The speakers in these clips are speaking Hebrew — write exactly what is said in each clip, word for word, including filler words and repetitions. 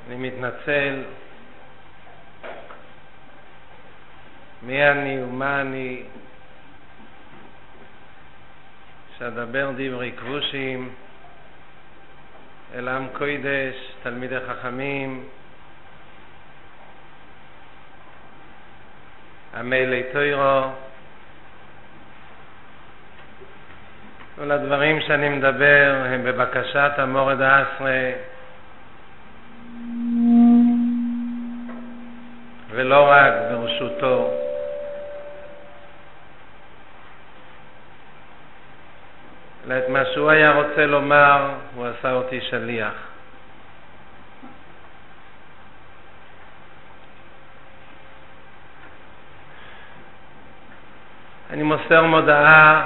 אני מתנצל מי אני ומה אני שאדבר דברי כבושים אל עם קודש, תלמידי חכמים, עמלי תורה. כל הדברים שאני מדבר הם בבקשת המורד העשרה ולא רק ברשותו. אלא את מה שהוא היה רוצה לומר הוא עשה אותי שליח. אני מוסר מודעה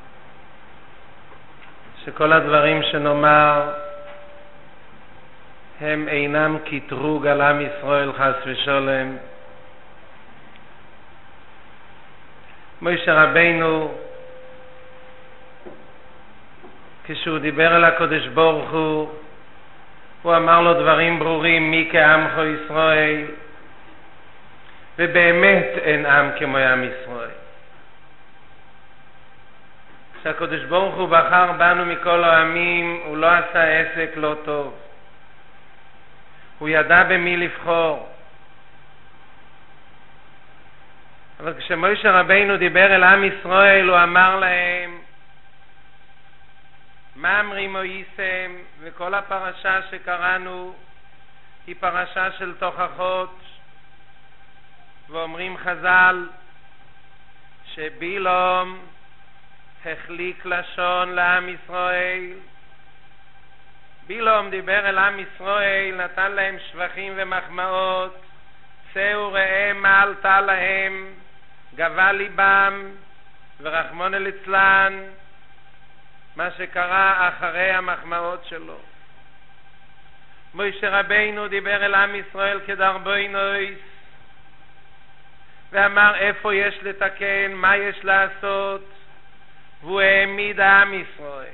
שכל הדברים שנאמר הם אינם קטרוג על עם ישראל חס ושלום. משה רבינו כשהוא דיבר אל הקדוש ברוך הוא הוא אמר לו דברים ברורים, מי כעמך ישראל, ובאמת אין עם כמו עם ישראל. כשהקדוש ברוך הוא בחר בנו מכל העמים הוא לא עשה עסק לא טוב, הוא ידע במי לבחור. אבל כשמשה רבינו דיבר אל עם ישראל הוא אמר להם מה אמרים מויסם, וכל הפרשה שקראנו היא פרשה של תוכחות, ואומרים חז"ל שבילום החליק לשון לעם ישראל. בילום דיבר אל עם ישראל, נתן להם שבחים ומחמאות, צאו ראה מה עלתה להם, גבה ליבם ורחמון ליצלן, מה שקרה אחרי המחמאות שלו. משה רבינו דיבר אל עם ישראל כדרבוינוס ואמר איפה יש לתקן, מה יש לעשות, והוא העמיד עם ישראל.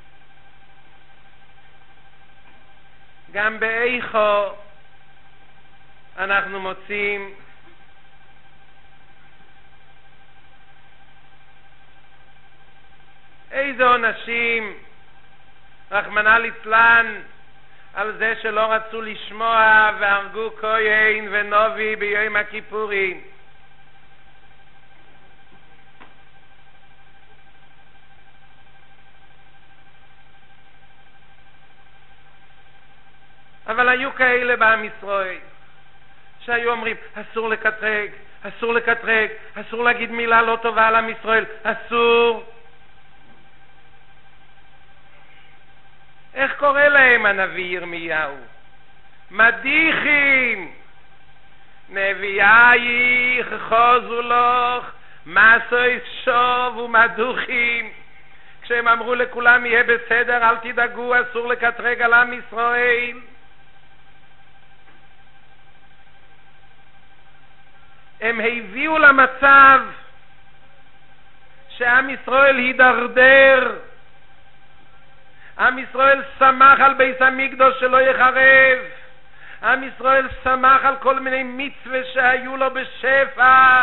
גם באיכו אנחנו מוצאים איזה עונשים רחמנא ליצלן על זה שלא רצו לשמוע והרגו כהן ונובי ביום הכיפורים. אבל היו כאלה בעם ישראל שהיו אומרים אסור לקטרג, אסור לקטרג, אסור להגיד מילה לא טובה על עם ישראל, אסור. איך קורא להם הנביא ירמיהו? מדיחים. נביאייך חוזו לך מסוי שוב ומדוחים. כשהם אמרו לכולם יהיה בסדר, אל תדאגו, אסור לקטרג על עם ישראל, הם הביאו למצב שעם ישראל הידרדר. עם ישראל שמח על בית המקדוש שלא יחרב, עם ישראל שמח על כל מיני מצווה שהיו לו בשפע,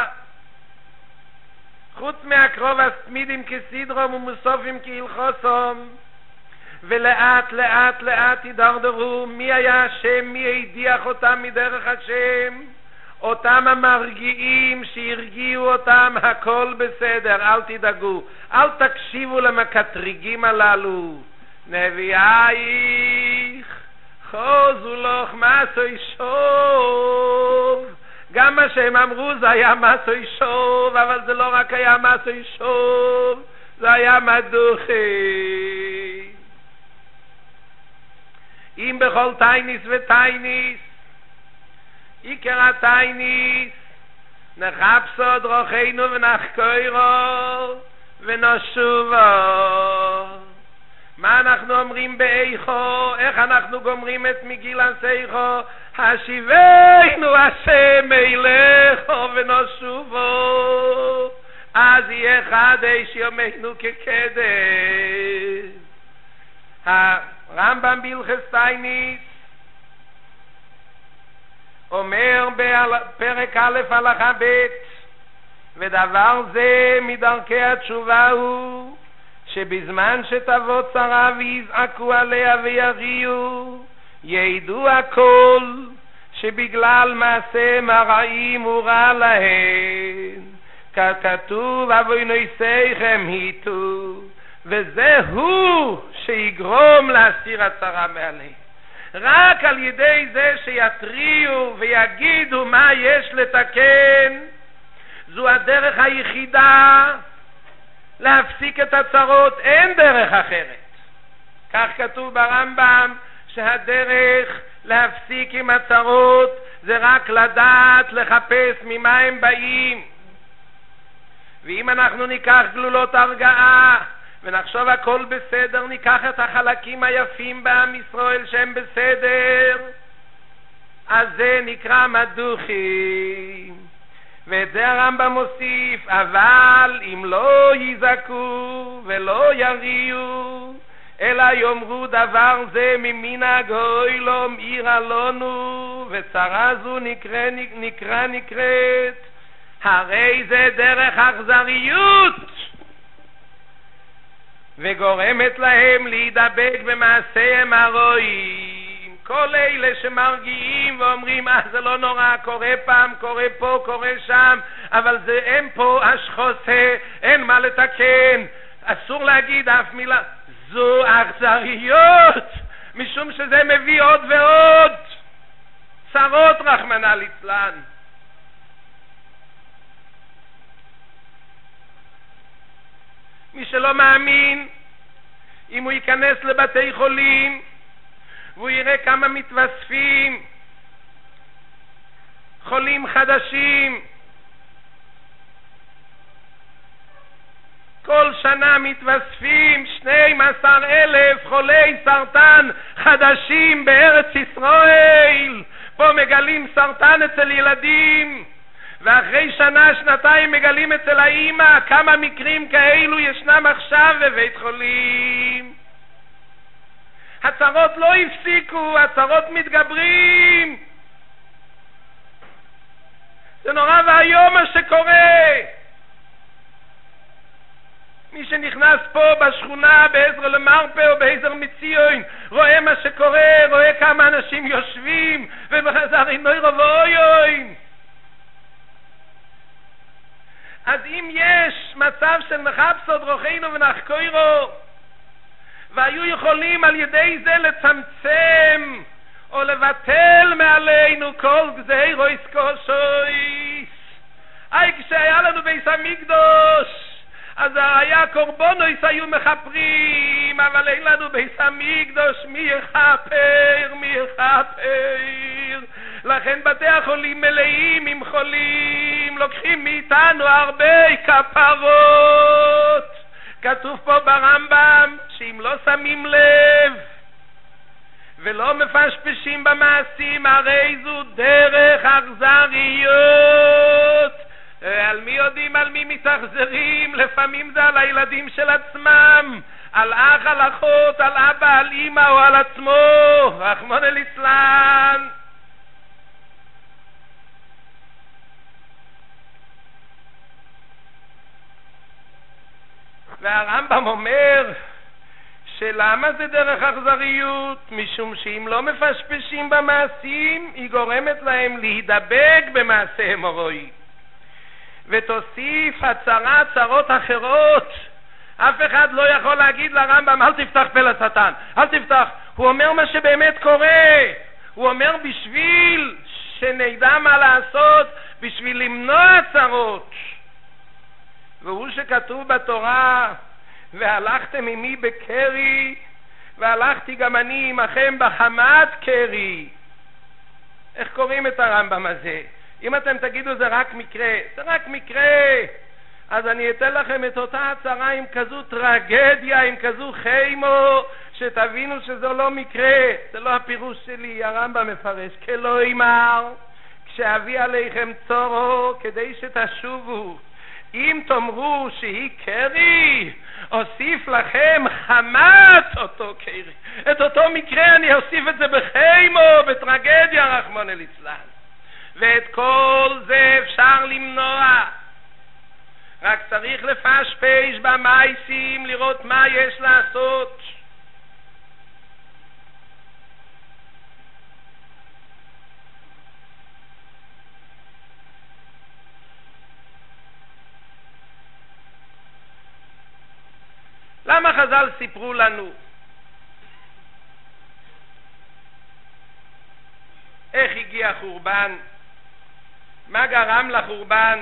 חוץ מהקרוב הסמידים כסדרום ומוסופים כהלכוסום. ולאט לאט לאט הידרדרו. מי היה השם? מי הדיח אותם מדרך השם? אותם המרגיעים שהרגיעו אותם, הכל בסדר, אל תדאגו, אל תקשיבו למקטריגים הללו. נביאייך חוזו לך מסוי שוב. גם מה שהם אמרו זה היה מסוי שוב, אבל זה לא רק היה מסוי שוב, זה היה מדוחי. אם בכל טייניס וטייניס עיקר הטייניס נחפשו דרכינו ונחקרו ונשובו. מה אנחנו אומרים באיכו? איך אנחנו גומרים את מגילת איכו? השיבנו השם אליכו ונשובו, אז יהיה חדש יומנו כקדש. הרמב"ם בהלכות טייניס אומר בפרק א' הלכה ב', ודבר זה מדרכי התשובה הוא שבזמן שתבוא צרה ויזעקו עליה ויריעו, ידעו הכל שבגלל מעשיהם הרעים הוא רע להן, ככתוב אבוינוסיכם היטו, וזה הוא שיגרום להסיר הצרה מעליהם. רק על ידי זה שיתריעו ויגידו מה יש לתקן, זו הדרך היחידה להפסיק את הצרות, אין דרך אחרת. כך כתוב ברמב"ם, שהדרך להפסיק עם הצרות זה רק לדעת לחפש ממה הם באים. ואם אנחנו ניקח גלולות הרגעה ונחשוב הכל בסדר, ניקח את החלקים היפים בעם ישראל שהם בסדר, אז זה נקרא מדוכים. ואת זה הרמב"ם מוסיף, אבל אם לא יזעקו ולא יריעו, אלא יאמרו דבר זה ממנהג העולם עירה לנו, וצרה זו נקרא נקרא נקראת, הרי זה דרך אכזריות וגורמת להם להידבק במעשיהם הרעים. כל אלה שמרגיעים ואומרים אה זה לא נורא, קורה פעם, קורה פה, קורה שם, אבל זה אין פה השחוסה, אין מה לתקן, אסור להגיד אף מילה, זו אכזריות, משום שזה מביא עוד ועוד צרות רחמנא ליצלן. מי שלא מאמין, אם הוא ייכנס לבתי חולים והוא יראה כמה מתווספים חולים חדשים, כל שנה מתווספים שנים עשר אלף חולי סרטן חדשים בארץ ישראל. פה מגלים סרטן אצל ילדים, ואחרי שנה שנתיים מגלים אצל האמא. כמה מקרים כאלו ישנם עכשיו בבית חולים. הצרות לא הפסיקו, הצרות מתגברים. זה נורא והיום מה שקורה. מי שנכנס פה בשכונה בעזר למרפא או בעזר מציון רואה מה שקורה, רואה כמה אנשים יושבים ובחזר נוירו ואויוין. אז אם יש מצב של מחפשות רוחנו ונחקוירו, והיו יכולים על ידי זה לצמצם או לבטל מעלינו כל גזירו איסקושויס. היי, כשהיה לנו בית המקדוש אז היה קורבנויס היו מחפרים, אבל אין לנו בית המקדוש, מי יחפר, מי יחפר. לכן בתי החולים מלאים עם חולים, לוקחים מאיתנו הרבה כפרות. כתוב פה ברמב"ם שאם לא שמים לב ולא מפשפשים במעשים, הרי זו דרך אכזריות. על מי יודעים על מי מתאכזרים? לפעמים זה על הילדים של עצמם, על אח, על אחות, על אבא, על אמא או על עצמו, רחמנא ליצלן. והרמב"ם אומר שלמה זה דרך אכזריות? משום שאם לא מפשפשים במעשים היא גורמת להם להידבק במעשיהם הרעים. ותוסיף הצרה צרות אחרות. אף אחד לא יכול להגיד לרמב"ם אל תפתח פה לשטן, אל תפתח. הוא אומר מה שבאמת קורה. הוא אומר בשביל שנדע מה לעשות, בשביל למנוע צרות. והוא שכתוב בתורה והלכתם עמי בקרי והלכתי גם אני עמכם בחמת קרי. איך קוראים את הרמב"ם הזה? אם אתם תגידו זה רק מקרה, זה רק מקרה, אז אני אתן לכם את אותה הצרה עם כזו טרגדיה, עם כזו חיימו, שתבינו שזו לא מקרה. זה לא הפירוש שלי, הרמב"ם מפרש כלא אמר כשאביא עליכם צורו כדי שתשובו, אם תאמרו שהיא קרי, אוסיף לכם חמת אותו קרי. את אותו מקרה אני אוסיף את זה בחיימו, בטרגדיה, רחמנא ליצלן. ואת כל זה אפשר למנוע. רק צריך לפשפש במעשים, לראות מה יש לעשות. למה חז"ל סיפרו לנו איך הגיע החורבן? מה גרם לחורבן?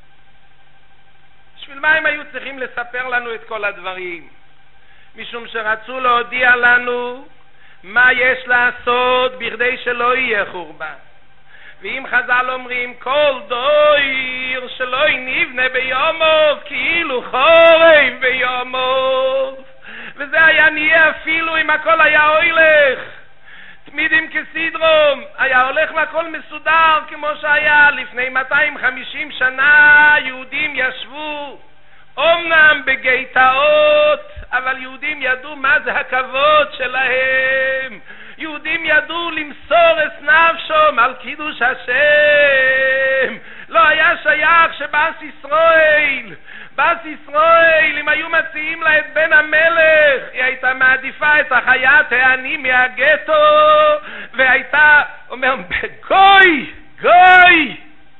בשביל מה הם היו צריכים לספר לנו את כל הדברים? משום שרצו להודיע לנו מה יש לעשות בכדי שלא יהיה חורבן. ואם חז"ל אומרים כל דויר שלא נבנה ביומוב כאילו חורב ביומוב, וזה היה נהיה אפילו אם הכל היה הולך תמידים כסדרום, היה הולך והכל מסודר כמו שהיה לפני מאתיים וחמישים שנה. יהודים ישבו אומנם בגטאות, אבל יהודים ידעו מה זה הכבוד שלהם. יהודים ידעו למסור את נפשם על קידוש השם. לא היה שייך שבאס ישראל באס ישראל אם היו מציעים לה את בן המלך, היא הייתה מעדיפה את החיית העני מהגטו, והייתה אומר גוי גוי.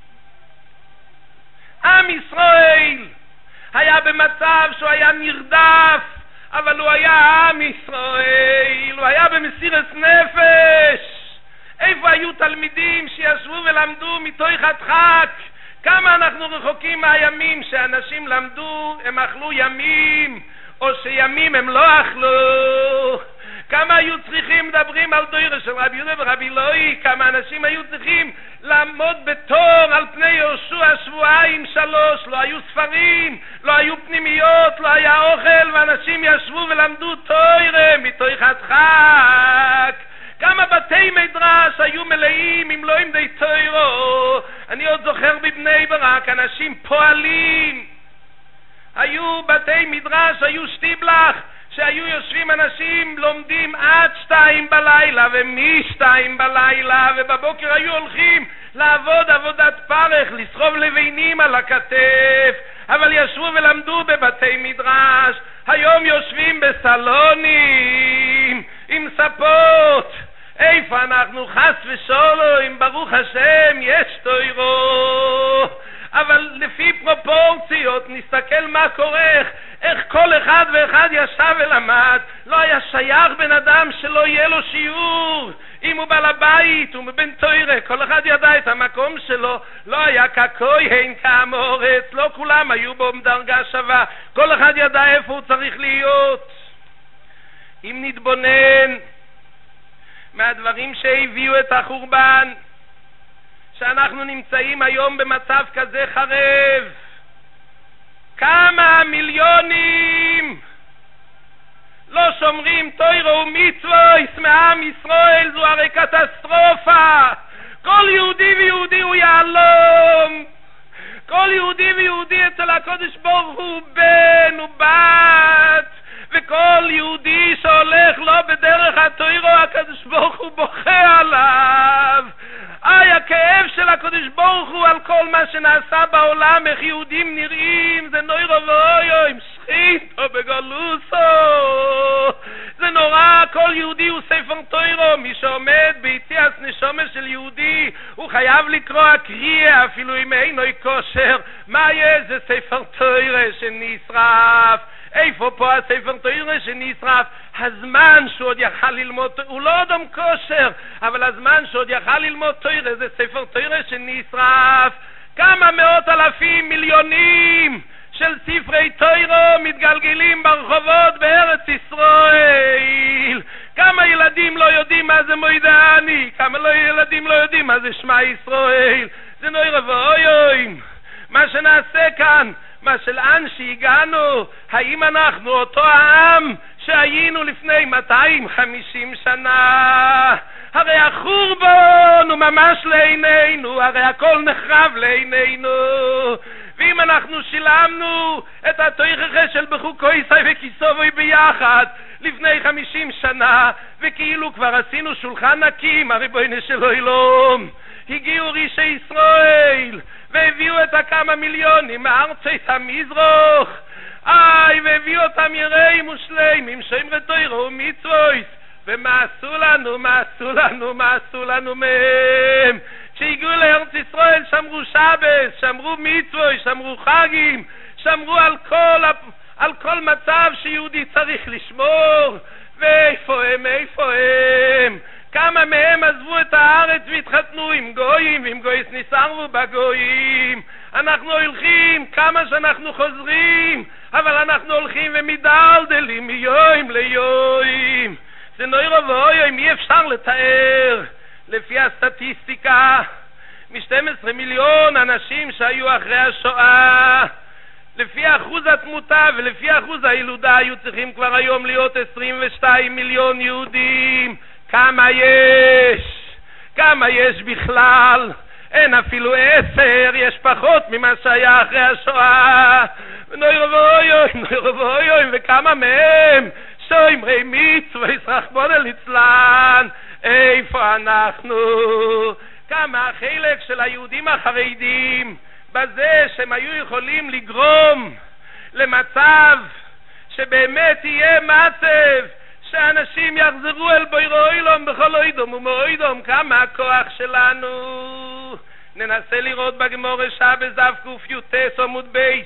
עם ישראל היה במצב שהוא היה נרדף, אבל הוא היה עם ישראל, הוא היה במסירת נפש. איפה היו תלמידים שישבו ולמדו מתוך הדחק? כמה אנחנו רחוקים מהימים שאנשים למדו, הם אכלו ימים, או שימים הם לא אכלו. כמה היו צריכים, מדברים על דוירה של רבי יהודה ורבי לוי, כמה אנשים היו צריכים לעמוד בתור על פני יהושע שבועיים שלוש. לא היו ספרים, לא היו פנימיות, לא היה אוכל, ואנשים ישבו ולמדו תורה מתוך הדחק. כמה בתי מדרש היו מלאים אם לא עם די תורה. אני עוד זוכר בבני ברק אנשים פועלים, היו בתי מדרש, היו שטיבלח, שהיו יושבים אנשים לומדים עד שתיים בלילה ומשתיים בלילה, ובבוקר היו הולכים לעבוד עבודת פרך, לסחוב לבינים על הכתף, אבל ישבו ולמדו בבתי מדרש. היום יושבים בסלונים עם ספות. איפה אנחנו? חס ושלום, ברוך השם יש תורה, אבל לפי פרופורציות נסתכל מה קורה, איך כל אחד ואחד ישב ולמד. לא היה שייך בן אדם שלא יהיה לו שיעור. אם הוא בעל הבית ובן תורה, כל אחד ידע את המקום שלו. לא היה ככהן כאמורץ, לא כולם היו בו דרגה שווה, כל אחד ידע איפה הוא צריך להיות. אם נתבונן מהדברים שהביאו את החורבן, שאנחנו נמצאים היום במצב כזה חרב, כמה מיליונים לא שומרים תורה ומצוות מעם ישראל, זו הרי קטסטרופה. כל יהודי ויהודי הוא יעלום, כל יהודי ויהודי אצל הקודש ברוך הוא בן ובת, וכל יהודי שהולך לא בדרך התורה הקדוש ברוך הוא בוכה עליו. איי הכאב של הקדוש ברוך הוא על כל מה שנעשה בעולם, איך יהודים נראים, זה נוירו ואויו עם שחית או בגלוסו, זה נורא. כל יהודי הוא ספר תורה. מי שעומד ביציאת נשמה של יהודי הוא חייב לקרוא קריאה אפילו אם אינו כושר. מה יש? זה ספר תורה שנשרף. איפה פה הספר תורה שנשרף? הזמן שעוד יכל ללמוד, הוא לא אדם כושר, אבל הזמן שעוד יכל ללמוד תורה, זה ספר תורה שנשרף. כמה מאות אלפים מיליונים של ספרי תורה מתגלגלים ברחובות בארץ ישראל. כמה ילדים לא יודעים מה זה מוידעני, כמה לא ילדים לא יודעים מה זה שמע ישראל. זה נוירה ואויוים מה שנעשה כאן, מה שלאן שהגענו. האם אנחנו אותו העם שהיינו לפני מאתיים וחמישים שנה? הרי החורבן הוא ממש לעינינו, הרי הכל נחרב לעינינו. ואם אנחנו שילמנו את התוכחה של בחוקוי סי וכיסובוי ביחד לפני חמישים שנה, וכאילו כבר עשינו שולחן נקים, הריבונו של עולם הגיעו רישי ישראל והביאו את הכמה מיליונים מארצות המזרח, איי, והביאו אותם יראים ושלימים שומרי תורה ומצוות, ומה עשו לנו, מה עשו לנו, מה עשו לנו מהם? כשהגיעו לארץ ישראל שמרו שבת, שמרו מצוות, שמרו חגים, שמרו על כל, על כל מצב שיהודי צריך לשמור. ואיפה הם, איפה הם? כמה מהם עזבו את הארץ והתחתנו עם גויים, ועם גויס ניסרו בגויים. אנחנו הולכים כמה שאנחנו חוזרים, אבל אנחנו הולכים ומדלדלים מיום ליום. זה נוירו ואויום, אי אפשר לתאר. לפי הסטטיסטיקה, מ-שנים עשר מיליון אנשים שהיו אחרי השואה, לפי אחוז התמותה ולפי אחוז הילודה היו צריכים כבר היום להיות עשרים ושניים מיליון יהודים. כמה יש? כמה יש בכלל? אין אפילו עשר, יש פחות ממה שהיה אחרי השואה. נוירו ואויום, נוירו ואויום, וכמה מהם שומרי מצוות רחמנא ליצלן. איפה אנחנו? כמה החלק של היהודים החרדים בזה שהם היו יכולים לגרום למצב שבאמת יהיה מצב שאנשים יחזרו אל בורא עולם בכל אוידום ומאוידום. כמה הכוח שלנו. ננסה לראות בגמרא שבת דף קי"ט עמוד בייס.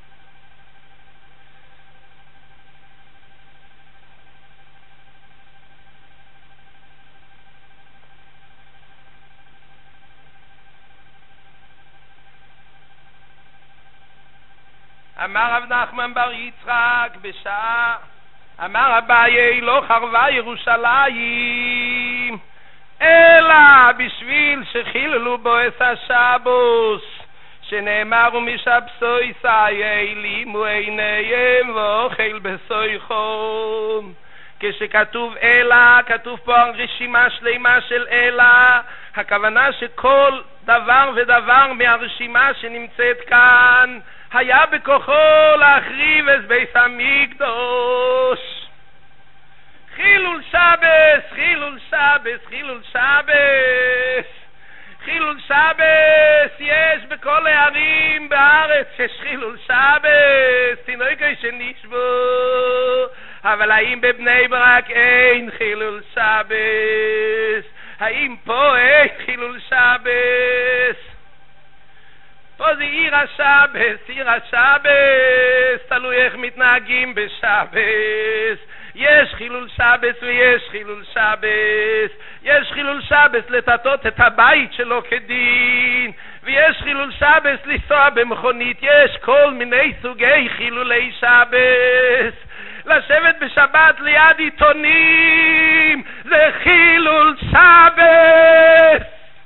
אמר רב נחמן בר יצחק בשעה, אמר אביי, לא חרבה ירושלים אלא בשביל שחיללו בו את השבוס, שנאמר ומשבסו יסעי לימו עיניהם ואוכל בסויחום. כשכתוב אלא, כתוב פה על רשימה שלמה של אלא, הכוונה שכל דבר ודבר מהרשימה שנמצאת כאן היה בכוחו להחריב את בית המקדוש. חילול שבס, חילול שבס, חילול שבס, חילול שבס יש בכל הערים בארץ, יש חילול שבס, תינוקי שנשבו. אבל האם בבני ברק אין חילול שבס? האם פה אין חילול שבס? פה זה עיר השבס, עיר השבס, תלוי איך מתנהגים בשבס. יש חילול שבס ויש חילול שבס. יש חילול שבס לטטות את הבית שלו כדין, ויש חילול שבס לנסוע במכונית. יש כל מיני סוגי חילולי שבס. לשבת בשבת ליד עיתונים זה חילול שבס.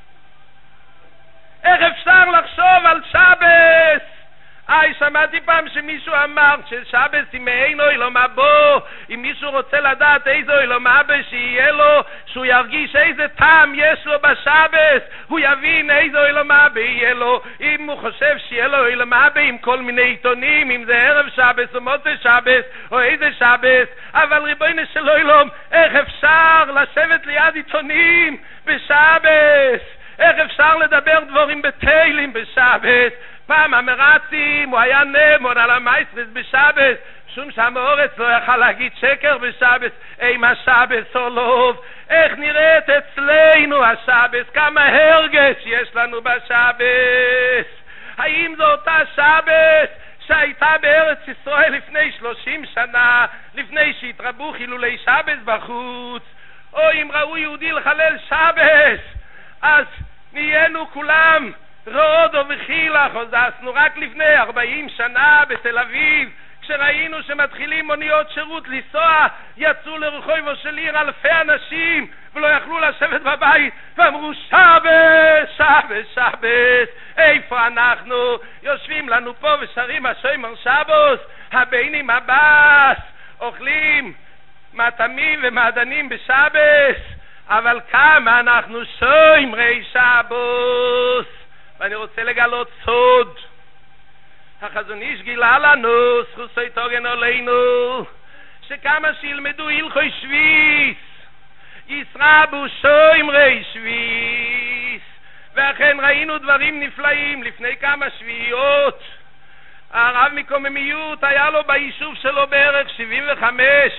איך אפשר לחשוב על שבס? איי, שמעתי פעם שמישהו אמר ששבס אם אין אילום הבא, אם מישהו רוצה לדעת איזו אילום הבא שיהיה לו, שהוא ירגיש איזה טעם יש לו בשבס, הוא יבין איזו אילום הבא יהיה לו. אם הוא חושב שיהיה לו אילום הבא עם כל מיני עיתונים, אם זה ערב שבס או מוצא שבס או איזה שבס, אבל ריבונו של עולם, איך אפשר לשבת ליד עיתונים בשבס? איך אפשר לדבר דברים בתהילים בשבס? פעם המרצים, הוא היה נמון על המייסרס בשבס, שום שהמאורץ לא יכל להגיד שקר בשבס. אם השבס עולוב, איך נראית אצלנו השבס? כמה הרגש יש לנו בשבס? האם זו אותה שבס שהייתה בארץ ישראל לפני שלושים שנה, לפני שהתרבו חילולי שבס בחוץ? או אם ראו יהודי לחלל שבס, אז נהיינו כולם רודו וחילך. עזסנו רק לפני ארבעים שנה בתל אביב, כשראינו שמתחילים מוניות שירות לנסוע, יצאו לרחובו של עיר אלפי אנשים ולא יכלו לשבת בבית, ואמרו שבס, שבס, שבס. איפה אנחנו? יושבים לנו פה ושרים השומר שבוס, הביינים הבאס, אוכלים מטעמים ומעדנים בשבס, אבל כמה אנחנו שומרי שבוס. ואני רוצה לגלות סוד. החזון איש גילה לנו, זכותו תגן עלינו, שכמה שילמדו הלכות שביס, ישרבו שומרי שביס, לכן ראינו דברים נפלאים לפני כמה שביעיות. הרב מקוממיות היה לו ביישוב שלו בערך שבעים וחמש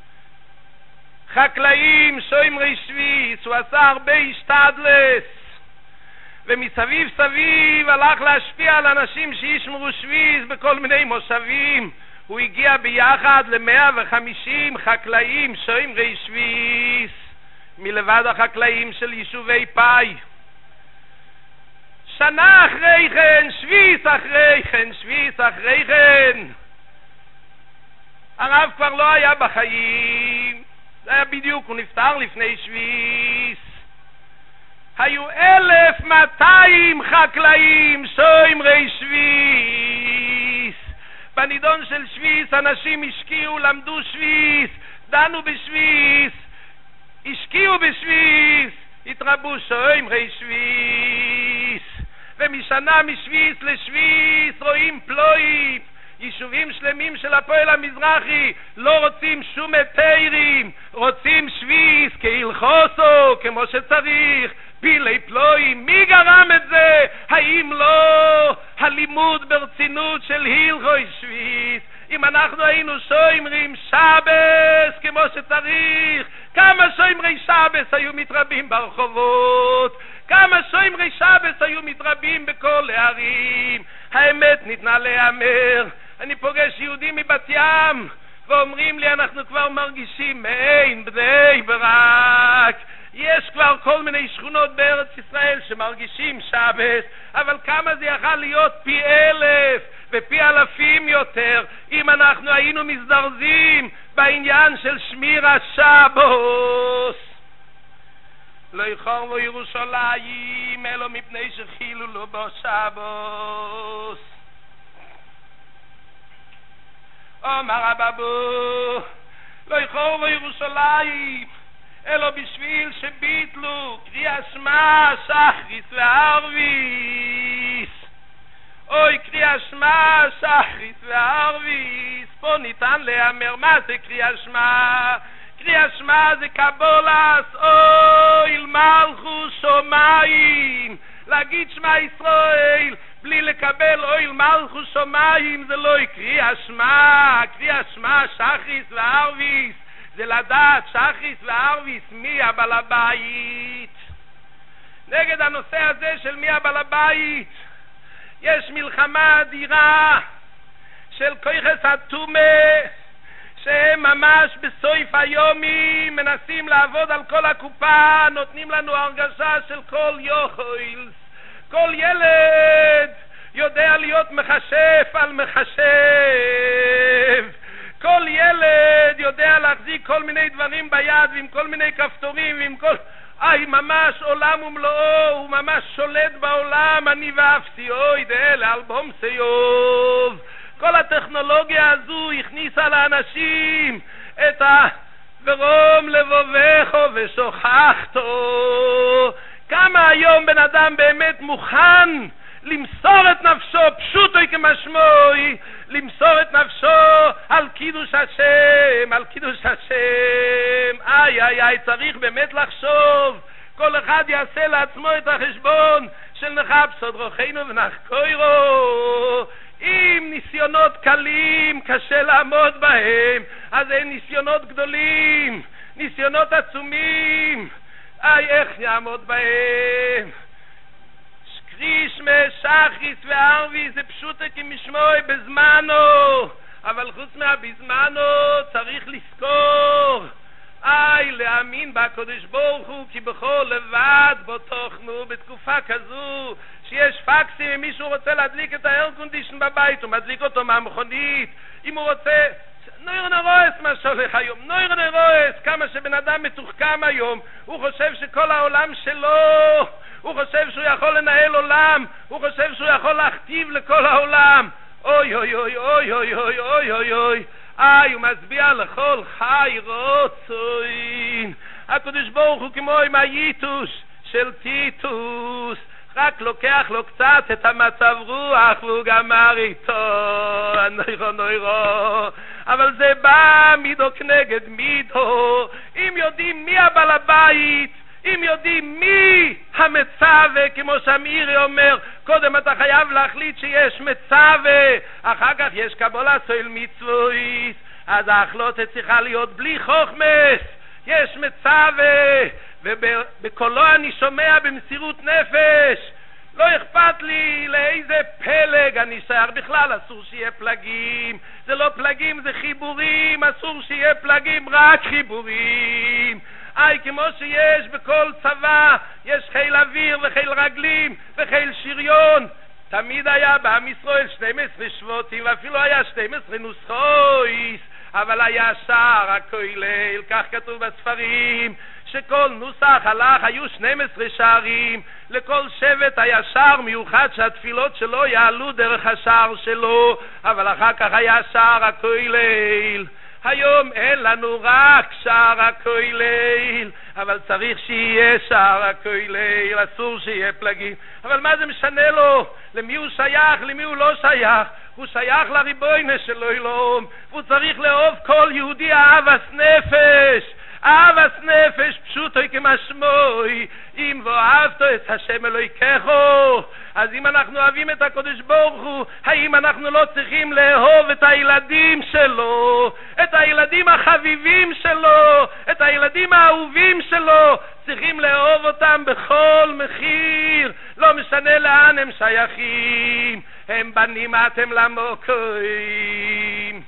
חקלאים שומרי שביס, הוא עשה הרבה השתדלס, ומסביב סביב הלך להשפיע על אנשים שישמרו שביס בכל מיני מושבים. הוא הגיע ביחד ל-מאה וחמישים חקלאים שומרי שביס מלבד החקלאים של יישובי פאי. שנה אחרי כן, שביס אחרי כן, שביס אחרי כן, הרב כבר לא היה בחיים, זה היה בדיוק, הוא נפטר לפני שביס. היו אלף מאתיים חקלאים שומרי שביס. בנידון של שביס אנשים השקיעו, למדו שביס, דנו בשביס, השקיעו בשביס, התרבו שומרי שביס. ומשנה משביס לשביס רואים פלואים, יישובים שלמים של הפועל המזרחי לא רוצים שום היתרים, רוצים שביס כהלכוסו, כמו שצריך, פילי פלואים. מי גרם את זה? האם לא הלימוד ברצינות של הלכוי שביס? אם אנחנו היינו שומרים שבס כמו שצריך, כמה שומרי שבס היו מתרבים ברחובות, כמה שומרי שבס היו מתרבים בכל הערים. האמת ניתנה להיאמר. אני פוגש יהודים מבת ים ואומרים לי, אנחנו כבר מרגישים מעין בני ברק, יש כבר כל מיני שכונות בארץ ישראל שמרגישים שבס, אבל כמה זה יכל להיות פי אלף ופי אלפים יותר אם אנחנו היינו מזדרזים בעניין של שמיר השבוס. לא יחור לו ירושלים אלו מפני שחילו לו בו שבוס. אומר הבבו, לא יחור לו ירושלים אלו בשביל שביטלו קריאה שמע שחריס וערביס. אוי, קריאה שמע שחריס וערביס, פה ניתן להאמר מה זה קריאה שמע. קריאה שמע זה קבולס אוי מלכו שמיים. להגיד שמע ישראל בלי לקבל אוי מלכו שמיים זה לא קריאה שמע. קריאה שמע שחריס וערביס זה לדעת שחריס וערביס מי הבעל הבית. נגד הנושא הזה של מי הבעל הבית יש מלחמה אדירה של כויחס התומה, שהם ממש בסוף היומי מנסים לעבוד על כל הקופה, נותנים לנו הרגשה של כל יוחוילס. כל ילד יודע להיות מחשף על מחשב, כל ילד יודע להחזיק כל מיני דברים ביד ועם כל מיני כפתורים ועם כל... איי, ממש עולם ומלואו, הוא ממש שולט בעולם. אני ואפסי אוי דאלה אלבום סיוב. כל הטכנולוגיה הזו הכניסה לאנשים את ה... ורום לבובך ושוכחתו. כמה היום בן אדם באמת מוכן למסור את נפשו, פשוטוי כמשמעוי, למסור את נפשו על קידוש השם, על קידוש השם. איי איי איי, צריך באמת לחשוב, כל אחד יעשה לעצמו את החשבון של נחפשו דרכינו ונחקוירו. אם ניסיונות קלים קשה לעמוד בהם, אז אין ניסיונות גדולים, ניסיונות עצומים, איי איך נעמוד בהם. קריש משחריס וערבי זה פשוט כמשמעוי בזמנו, אבל חוץ מהבזמנו צריך לזכור, איי להאמין בקדוש ברוך הוא, כי בכל לבד בו תוכנו. בתקופה כזו שיש פקסים, אם מישהו רוצה להדליק את האר קונדישן בבית הוא מדליק אותו מהמכונית. אם הוא רוצה נויר נרוס מה שהולך היום, נויר נרוס כמה שבן אדם מתוחכם היום, הוא חושב שכל העולם שלו, הוא חושב שהוא יכול לנהל עולם, הוא חושב שהוא יכול להכתיב לכל העולם. אוי אוי אוי אוי אוי אוי אוי אוי אוי איי, הוא מצביע לכל חי רוצוין. הקדוש ברוך הוא כמו עם היתוש של טיטוס, רק לוקח לו קצת את המצב רוח והוא גמר איתו, נוירו נוירו. אבל זה בא מידו כנגד מידו. אם יודעים מי הבעל הבית, אם יודעים מי המצווה, כמו שאמירי אומר, קודם אתה חייב להחליט שיש מצווה, אחר כך יש קבלה סויל מצוויס, אז ההחלטה צריכה להיות בלי חוכמס, יש מצווה, ובקולו אני שומע במסירות נפש, לא אכפת לי לאיזה פלג אני שייך, בכלל אסור שיהיה פלגים, זה לא פלגים, זה חיבורים, אסור שיהיה פלגים, רק חיבורים. איי, כמו שיש בכל צבא, יש חיל אוויר וחיל רגלים וחיל שריון, תמיד היה בעם ישראל שנים עשר שבטים, ואפילו היה שתים עשרה נוסחויס, אבל היה שער הכולל, כך כתוב בספרים, שכל נוסח הלך, היו שנים עשר שערים, לכל שבט היה שער מיוחד שהתפילות שלו יעלו דרך השער שלו, אבל אחר כך היה שער הכולל. היום אין לנו רק שער הכולל, אבל צריך שיהיה שער הכולל, אסור שיהיה פלגים. אבל מה זה משנה לו? למי הוא שייך, למי הוא לא שייך? הוא שייך לריבונו של עולם, והוא צריך לאהוב כל יהודי אהבת נפש. אהבת נפש פשוטו כמשמעו, אם ואהבתו את השם אלוהיכך. אז אם אנחנו אוהבים את הקדוש ברוך הוא, האם אנחנו לא צריכים לאהוב את הילדים שלו, את הילדים החביבים שלו, את הילדים האהובים שלו? צריכים לאהוב אותם בכל מחיר, לא משנה לאן הם שייכים, הם בנים אתם למוקרים.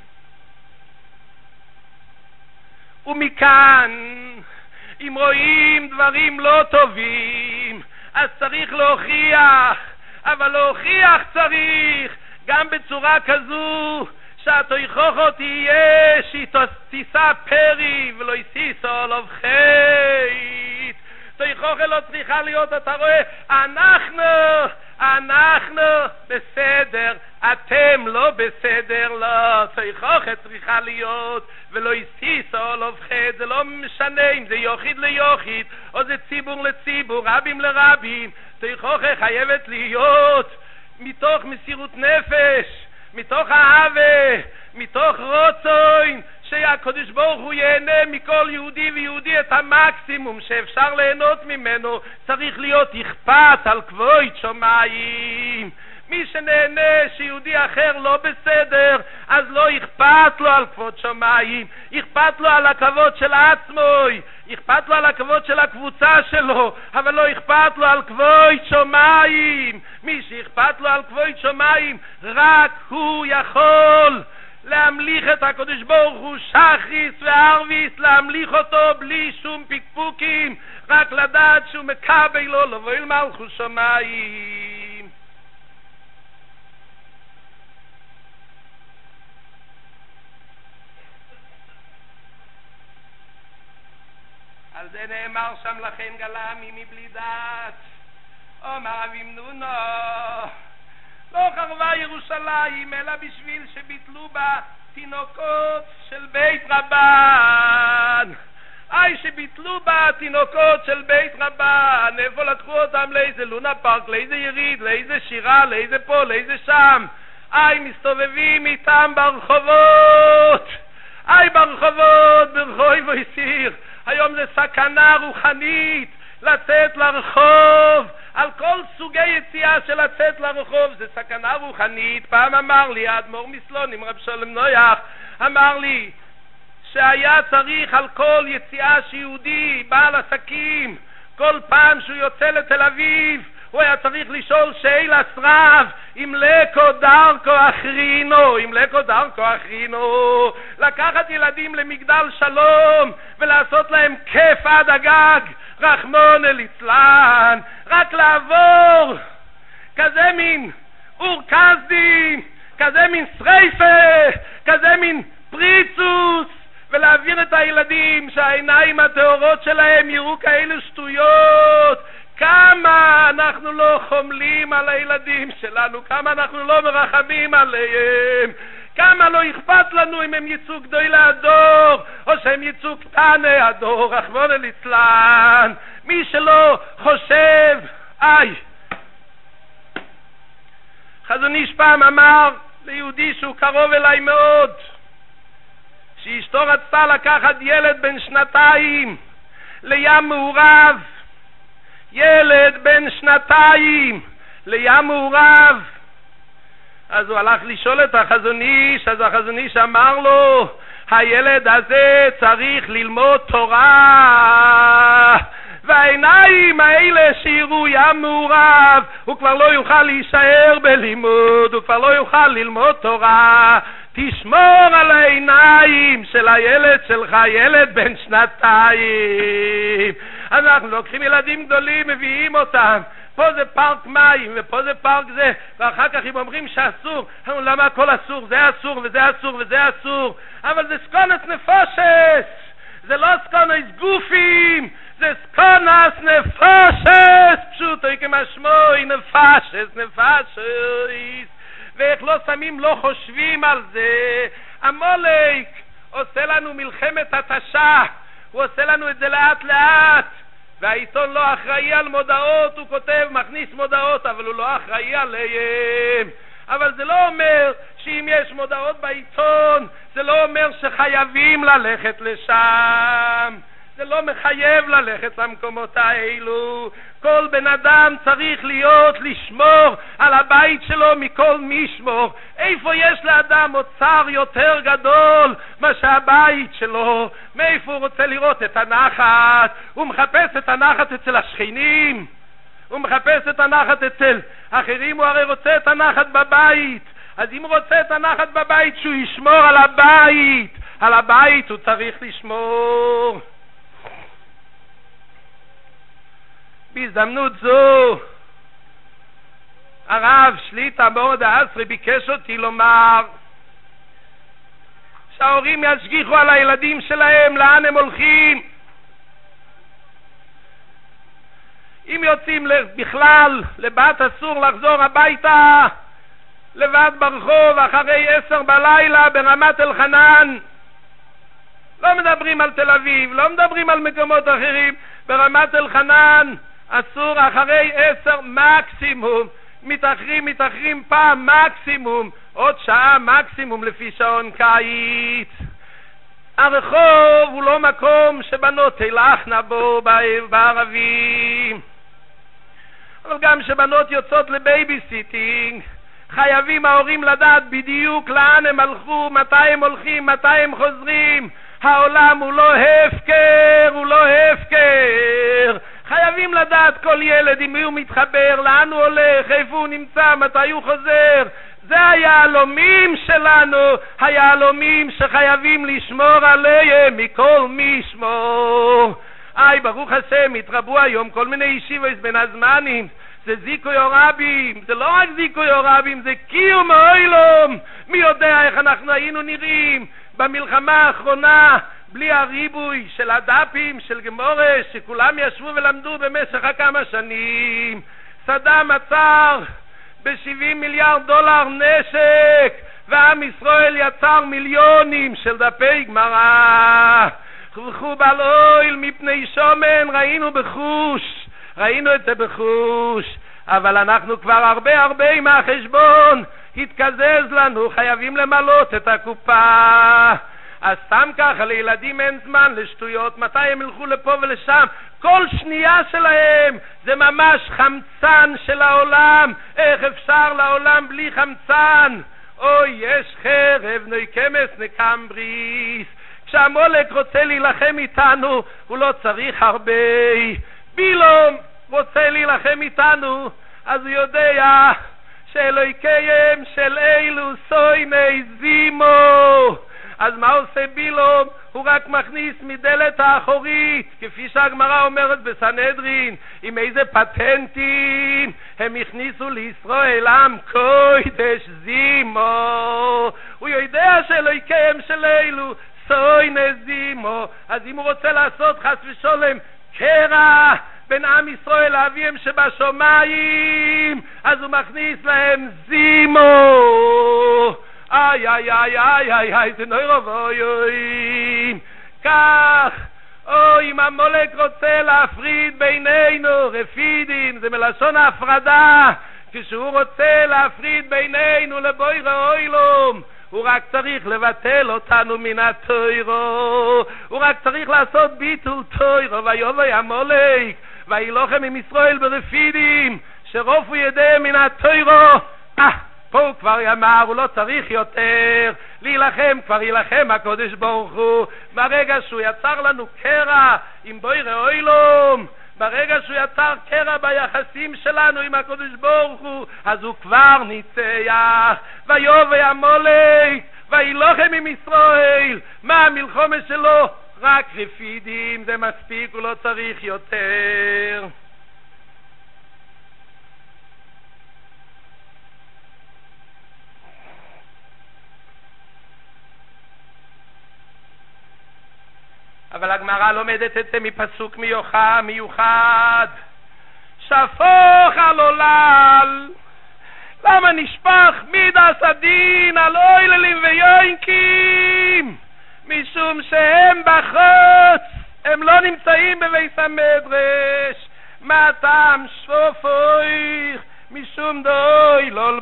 ומכאן, אם רואים דברים לא טובים, אז צריך להוכיח, אבל להוכיח צריך גם בצורה כזו שהתוכחה תהיה שהיא תישא פרי ולא יסיסו עליו חית. תוכחה לא צריכה להיות, אתה רואה, אנחנו אנחנו בסדר, אתם לא בסדר, לא, תוכחה צריכה להיות ולא יסיסו עליו חית. זה לא משנה אם זה יוחיד ליוחיד או זה ציבור לציבור, רבים לרבים, תוכחה חייבת להיות מתוך מסירות נפש, מתוך אהבה, מתוך רצון שהקדוש ברוך הוא ייהנה מכל יהודי ויהודי את המקסימום שאפשר ליהנות ממנו. צריך להיות אכפת על כבוד שמיים. מי שנהנה שיהודי אחר לא בסדר, אז לא אכפת לו על כבוד שמיים, אכפת לו על הכבוד של עצמו, אכפת לו על הכבוד של הקבוצה שלו, אבל לא אכפת לו על כבוד שמיים. מי שאכפת לו על כבוד שמיים, רק הוא יכול להמליך את הקדוש ברוך הוא, שחריס וערביס, להמליך אותו בלי שום פיקפוקים, רק לדעת שהוא מקבל לו לבוא אל מלכות שמיים. על זה נאמר שם, לכן גלה מי מבלי דעת, אומר אבימנונו, לא חרבה ירושלים אלא בשביל שביטלו בה תינוקות של בית רבן. איי, שביטלו בה תינוקות של בית רבן, איפה לקחו אותם? לאיזה לונה פארק, לאיזה יריד, לאיזה שירה, לאיזה פה, לאיזה שם? איי, מסתובבים איתם ברחובות, איי, ברחובות, ברחוי ויסיר. היום זה סכנה רוחנית לצאת לרחוב, על כל סוגי יציאה של לצאת לרחוב זה סכנה רוחנית. פעם אמר לי האדמו"ר מסלון עם רב שלום נויח, אמר לי שהיה צריך על כל יציאה שיהודי בעל עסקים, כל פעם שהוא יוצא לתל אביב, הוא היה צריך לשאול שאלה רב, אם לקו דרכו אחרינו, אם לקו דרכו אחרינו, לקחת ילדים למגדל שלום ולעשות להם כיף עד הגג, רחמון ליצלן, רק לעבור כזה מין אור כסדים, כזה מין שריפה, כזה מין פריצוס, ולהעביר את הילדים שהעיניים הטהורות שלהם יראו כאלה שטויות. כמה אנחנו לא חומלים על הילדים שלנו, כמה אנחנו לא מרחמים עליהם, כמה לא אכפת לנו אם הם יצאו גדולי הדור או שהם יצאו קטני הדור, רחמון ליצלן. מי שלא חושב, איי, חזון איש פעם אמר ליהודי שהוא קרוב אליי מאוד, שאשתו רצתה לקחת ילד בן שנתיים לים מעורב, ילד בן שנתיים לים מעורב. אז הוא הלך לשאול את החזון איש, אז החזון איש אמר לו, הילד הזה צריך ללמוד תורה, והעיניים האלה שיראו ים מעורב, הוא כבר לא יוכל להישאר בלימוד, הוא כבר לא יוכל ללמוד תורה. תשמור על העיניים של הילד שלך, ילד בן שנתיים. אנחנו לוקחים ילדים גדולים, מביאים אותם, פה זה פארק מים ופה זה פארק זה, ואחר כך הם אומרים שאסור. למה הכל אסור? זה אסור וזה אסור וזה אסור. אבל זה סקונס נפושס, זה לא סקונס גופים, זה סקונס נפושס פשוטו כמשמעו, נפשס נפשס. ואיך לא שמים, לא חושבים על זה. המולק עושה לנו מלחמת התשה, הוא עושה לנו את זה לאט לאט, והעיתון לא אחראי על מודעות, הוא כותב, מכניס מודעות, אבל הוא לא אחראי עליהם. אבל זה לא אומר שאם יש מודעות בעיתון, זה לא אומר שחייבים ללכת לשם. זה לא מחייב ללכת למקומות האלו. כל בן אדם צריך להיות, לשמור על הבית שלו מכל משמור. איפה יש לאדם אוצר יותר גדול מה שהבית שלו? מאיפה הוא רוצה לראות את הנחת? הוא מחפש את הנחת אצל השכנים, הוא מחפש את הנחת אצל אחרים, הוא הרי רוצה את הנחת בבית. אז אם הוא רוצה את הנחת בבית, שהוא ישמור על הבית. על הבית הוא צריך לשמור. בהזדמנות זו הרב שליטה מאוד העשרי ביקש אותי לומר שההורים ישגיחו על הילדים שלהם לאן הם הולכים. אם יוצאים בכלל לבת אסור לחזור הביתה לבד ברחוב אחרי עשר בלילה ברמת אלחנן. לא מדברים על תל אביב, לא מדברים על מקומות אחרים. ברמת אלחנן אסור אחרי עשר מקסימום, מתאחרים מתאחרים פעם מקסימום, עוד שעה מקסימום לפי שעון קיץ. הרחוב הוא לא מקום שבנות תלכנה בו בערבים, אבל גם שבנות יוצאות לבייביסיטינג חייבים ההורים לדעת בדיוק לאן הם הלכו, מתי הם הולכים, מתי הם חוזרים. העולם הוא לא הפקר, הוא לא הפקר. חייבים לדעת כל ילד עם מי הוא מתחבר, לאן הוא הולך, איפה הוא נמצא, מתי הוא חוזר. זה היהלומים שלנו, היהלומים שחייבים לשמור עליהם מכל משמור. איי, ברוך השם, התרבו היום כל מיני ישיבות בין הזמנים. זה זיקוי הרבים, זה לא רק זיקוי הרבים, זה קיום העולם. מי יודע איך אנחנו היינו נראים במלחמה האחרונה בלי הריבוי של הדפים של גמורה שכולם ישבו ולמדו במשך כמה שנים. סדאם עצר ב-שבעים מיליארד דולר נשק, ועם ישראל יצר מיליונים של דפי גמרא. חוכו בלויל מפני שומן, ראינו בחוש, ראינו את זה בחוש, אבל אנחנו כבר הרבה הרבה מהחשבון התקזז לנו, חייבים למלות את הקופה. אז סתם ככה לילדים אין זמן לשטויות, מתי הם ילכו לפה ולשם? כל שנייה שלהם זה ממש חמצן של העולם. איך אפשר לעולם בלי חמצן? אוי, יש חרב נויקמס נקמבריס. כשהמולק רוצה להילחם איתנו הוא לא צריך הרבה. בילום רוצה להילחם איתנו, אז הוא יודע שאלוהיקיהם של אילו סויני זימו. אז מה עושה בילום? הוא רק מכניס מדלת האחורית, כפי שהגמרא אומרת בסנהדרין, עם איזה פטנטים הם הכניסו לישראל עם קודש זימו. הוא יודע שאלוהיקיהם של אילו סויני זימו. אז אם הוא רוצה לעשות חס ושולם קרע בין עם ישראל לאביהם שבשומיים, אז הוא מכניס להם זימו. איי איי איי איי איי איי, זה נוירוב. אוי אוי כך, אוי, אם המולק רוצה להפריד בינינו, רפידין זה מלשון ההפרדה, כשהוא רוצה להפריד בינינו לבוירה אוילום, הוא רק צריך לבטל אותנו מן התוירו, הוא רק צריך לעשות ביטול תוירו. ויובוי המולק וילוחם עם ישראל ברפידים שרופו ידיהם מן התוירו. אה, פה הוא כבר יאמר, הוא לא צריך יותר להילחם, כבר ילחם הקודש ברוך הוא. ברגע שהוא יצר לנו קרע עם בוירי אוילום, ברגע שהוא יצר קרע ביחסים שלנו עם הקודש ברוך הוא, אז הוא כבר ניצח. ויובא עמלק וילוחם עם ישראל. מה המלחמה שלו? רק רפידים, זה מספיק, הוא לא צריך יותר. אבל הגמרא לומדת את זה מפסוק מיוחד, מיוחד. שפוך על עולל. למה נשפך מידס הדין על אויללים ויונקים? משום שהם בחוץ, הם לא נמצאים בבית המדרש. מה טעם שפוך? משום דוי לא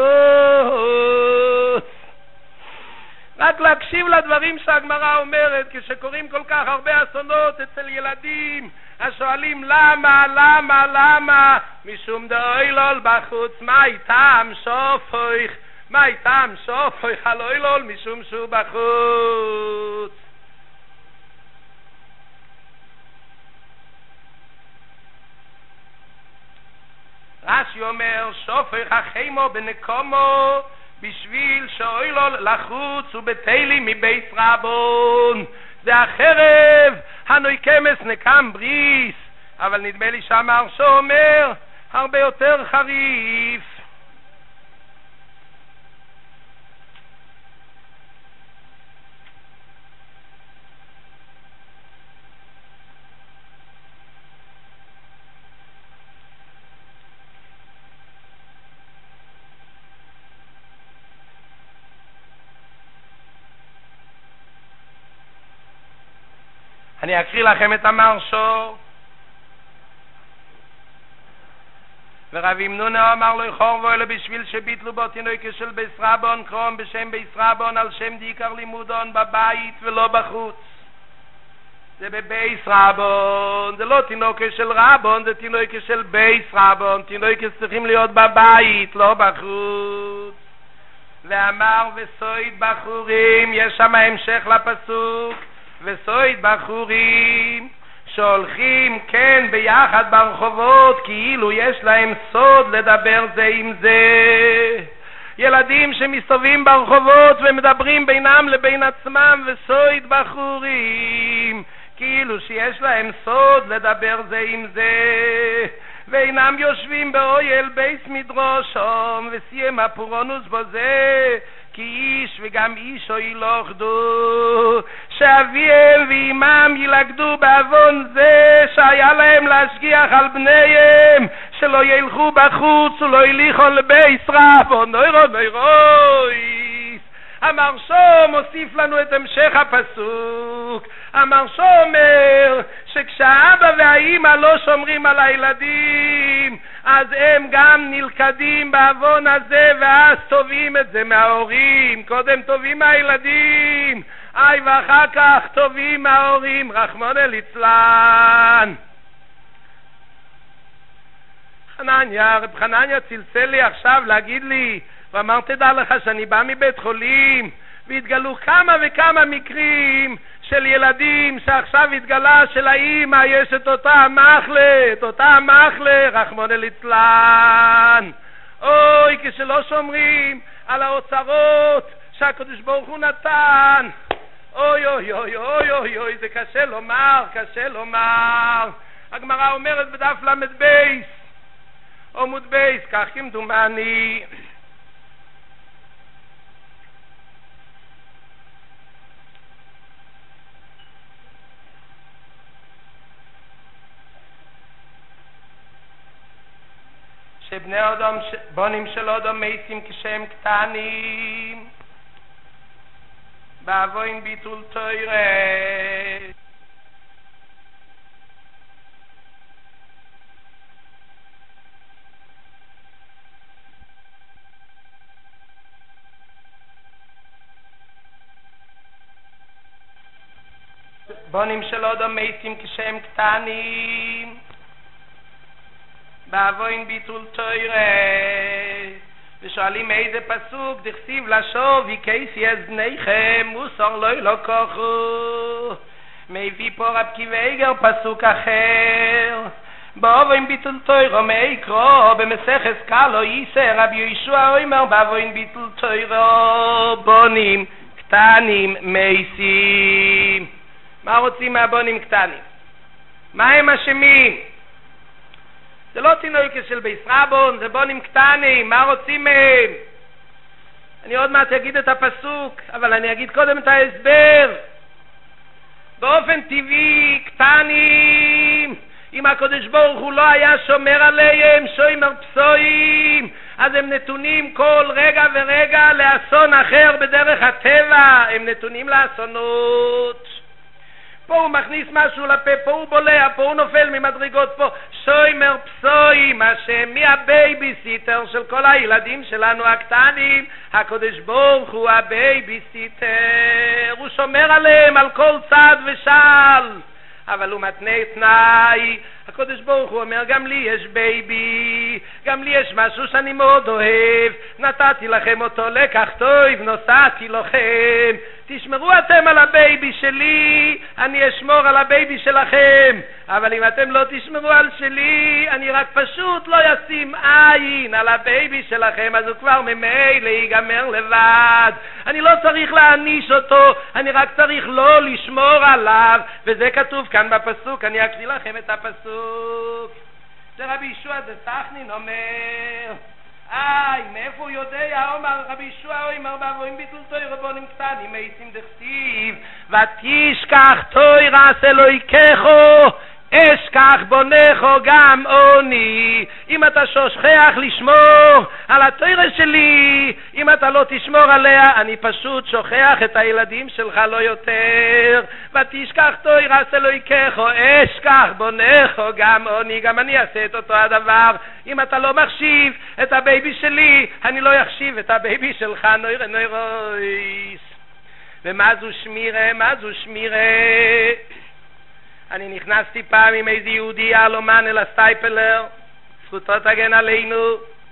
בחוץ. רק להקשיב לדברים שהגמרא אומרת, כשקוראים כל כך הרבה אסונות אצל ילדים, השואלים למה, למה, למה, משום דאוי לול בחוץ. מה איתם שופך? מה איתם שופך על אוי לול? משום שהוא בחוץ. רש"י אומר שופך החיימו בנקומו בשביל שאוי לו לחוץ ובטלי מבית רבון. זה החרב הנויקמס נקם בריס, אבל נדמה לי שאמר שאומר הרבה יותר חריף. אני אקריא לכם את המרשו. ורב ימנונה אמר לו חור ואלה בשביל שביטלו בו תינוקה של בייס רבון קרום בשם בייס רבון על שם דיקר לימודון בבית ולא בחוץ. זה בבייס רבון, זה לא תינוקה של רבון, זה תינוקה של בייס רבון. תינוקה צריכים להיות בבית, לא בחוץ. ואמר וסויד בחורים, יש שם המשך לפסוק, וסויד בחורים שהולכים כן ביחד ברחובות כאילו יש להם סוד לדבר זה עם זה. ילדים שמסתובבים ברחובות ומדברים בינם לבין עצמם, וסויד בחורים כאילו שיש להם סוד לדבר זה עם זה, ואינם יושבים באויל בייס מדרושם וסיים הפורונוס בו זה, כי איש וגם איש או ילוכדו, שאביהם ואימם ילכדו בעוון זה שהיה להם להשגיח על בניהם, שלא ילכו בחוץ ולא ילכו לבייס רבון. נוירו נוירויס. המרשו מוסיף לנו את המשך הפסוק. המרשו אומר שכשהאבא והאימא לא שומרים על הילדים, אז הם גם נלכדים בעוון הזה, ואז תובעים את זה מההורים. קודם תובעים מהילדים, איי, ואחר כך תובעים מההורים. רחמנא ליצלן. חנניה, רב חנניה צלצל לי עכשיו להגיד לי, ואמר תדע לך שאני בא מבית חולים, והתגלו כמה וכמה מקרים של ילדים שעכשיו התגלה של האמא יש את אותה המחלה, את אותה המחלה. רחמנא ליצלן. אוי, כשלא שומרים על האוצרות שהקדוש ברוך הוא נתן, אוי אוי אוי אוי אוי אוי, זה קשה לומר, קשה לומר. הגמרא אומרת בדף למד בייס עמוד בייס, כך כמדומני, שבני אדם ש... בונים של אדם מתים כשהם קטנים בעוון ביטול תורה. בונים של אדם מתים כשהם קטנים באבוין ביטול תורה. ושואלים איזה פסוק, דכתיב לשוב, יקייסי אזניכם, מוסר לא ילקחו. מביא פה רב קיוויגר פסוק אחר. באבוין ביטול תורה מיקרו, במסכת קלו ייסר, רבי יהושע אומר, באבוין ביטול תורה, בונים קטנים מייסים. מה רוצים מהבונים קטנים? מה הם אשמים? זה לא תינוקה של בייס רבון, זה בונים קטנים, מה רוצים מהם? אני עוד מעט אגיד את הפסוק, אבל אני אגיד קודם את ההסבר. באופן טבעי, קטנים, אם הקדוש ברוך הוא לא היה שומר עליהם, שומר פסויים, אז הם נתונים כל רגע ורגע לאסון אחר בדרך הטבע, הם נתונים לאסונות. פה הוא מכניס משהו לפה, פה הוא בולע, פה הוא נופל ממדרגות, פה שוימר פסויים, השם, מי הבייביסיטר של כל הילדים שלנו הקטנים? הקדוש ברוך הוא הבייביסיטר, הוא שומר עליהם על כל צד ושל, אבל הוא מתנה תנאי. הקדוש ברוך הוא אומר, גם לי יש בייבי, גם לי יש משהו שאני מאוד אוהב, נתתי לכם אותו לקח טוב, נוסעתי לכם, תשמרו אתם על הבייבי שלי, אני אשמור על הבייבי שלכם, אבל אם אתם לא תשמרו על שלי, אני רק פשוט לא ישים עין על הבייבי שלכם, אז הוא כבר ממילא ייגמר לבד. אני לא צריך להעניש אותו, אני רק צריך לא לשמור עליו, וזה כתוב כאן בפסוק, אני אקריא לכם את הפסוק. זה רבי ישוע דסכנין אומר, איי, מאיפה הוא יודע? אומר רבי ישוע אומר, באבוין ביטול תורה בונים קטנים מייסים דכתיב, ותשכח תורת אלוהיכו, אשכח בונךו גם אוני. אם אתה שוכח לשמור על התורה שלי, אם אתה לא תשמור עליה, אני פשוט שוכח את הילדים שלך לא יותר. ותשכח תורת אלוהיכו, אשכח בונךו גם אוני. גם אני אעשה את אותו הדבר. אם אתה לא מחשיב את הבייבי שלי, אני לא יחשיב את הבייבי שלך. נויר נוירויס. ומה זו שמירה? מה זו שמירה? אני נכנסתי פעם עם איזה יהודי יהלומן אל הסטייפלר, זכותו תגן עלינו,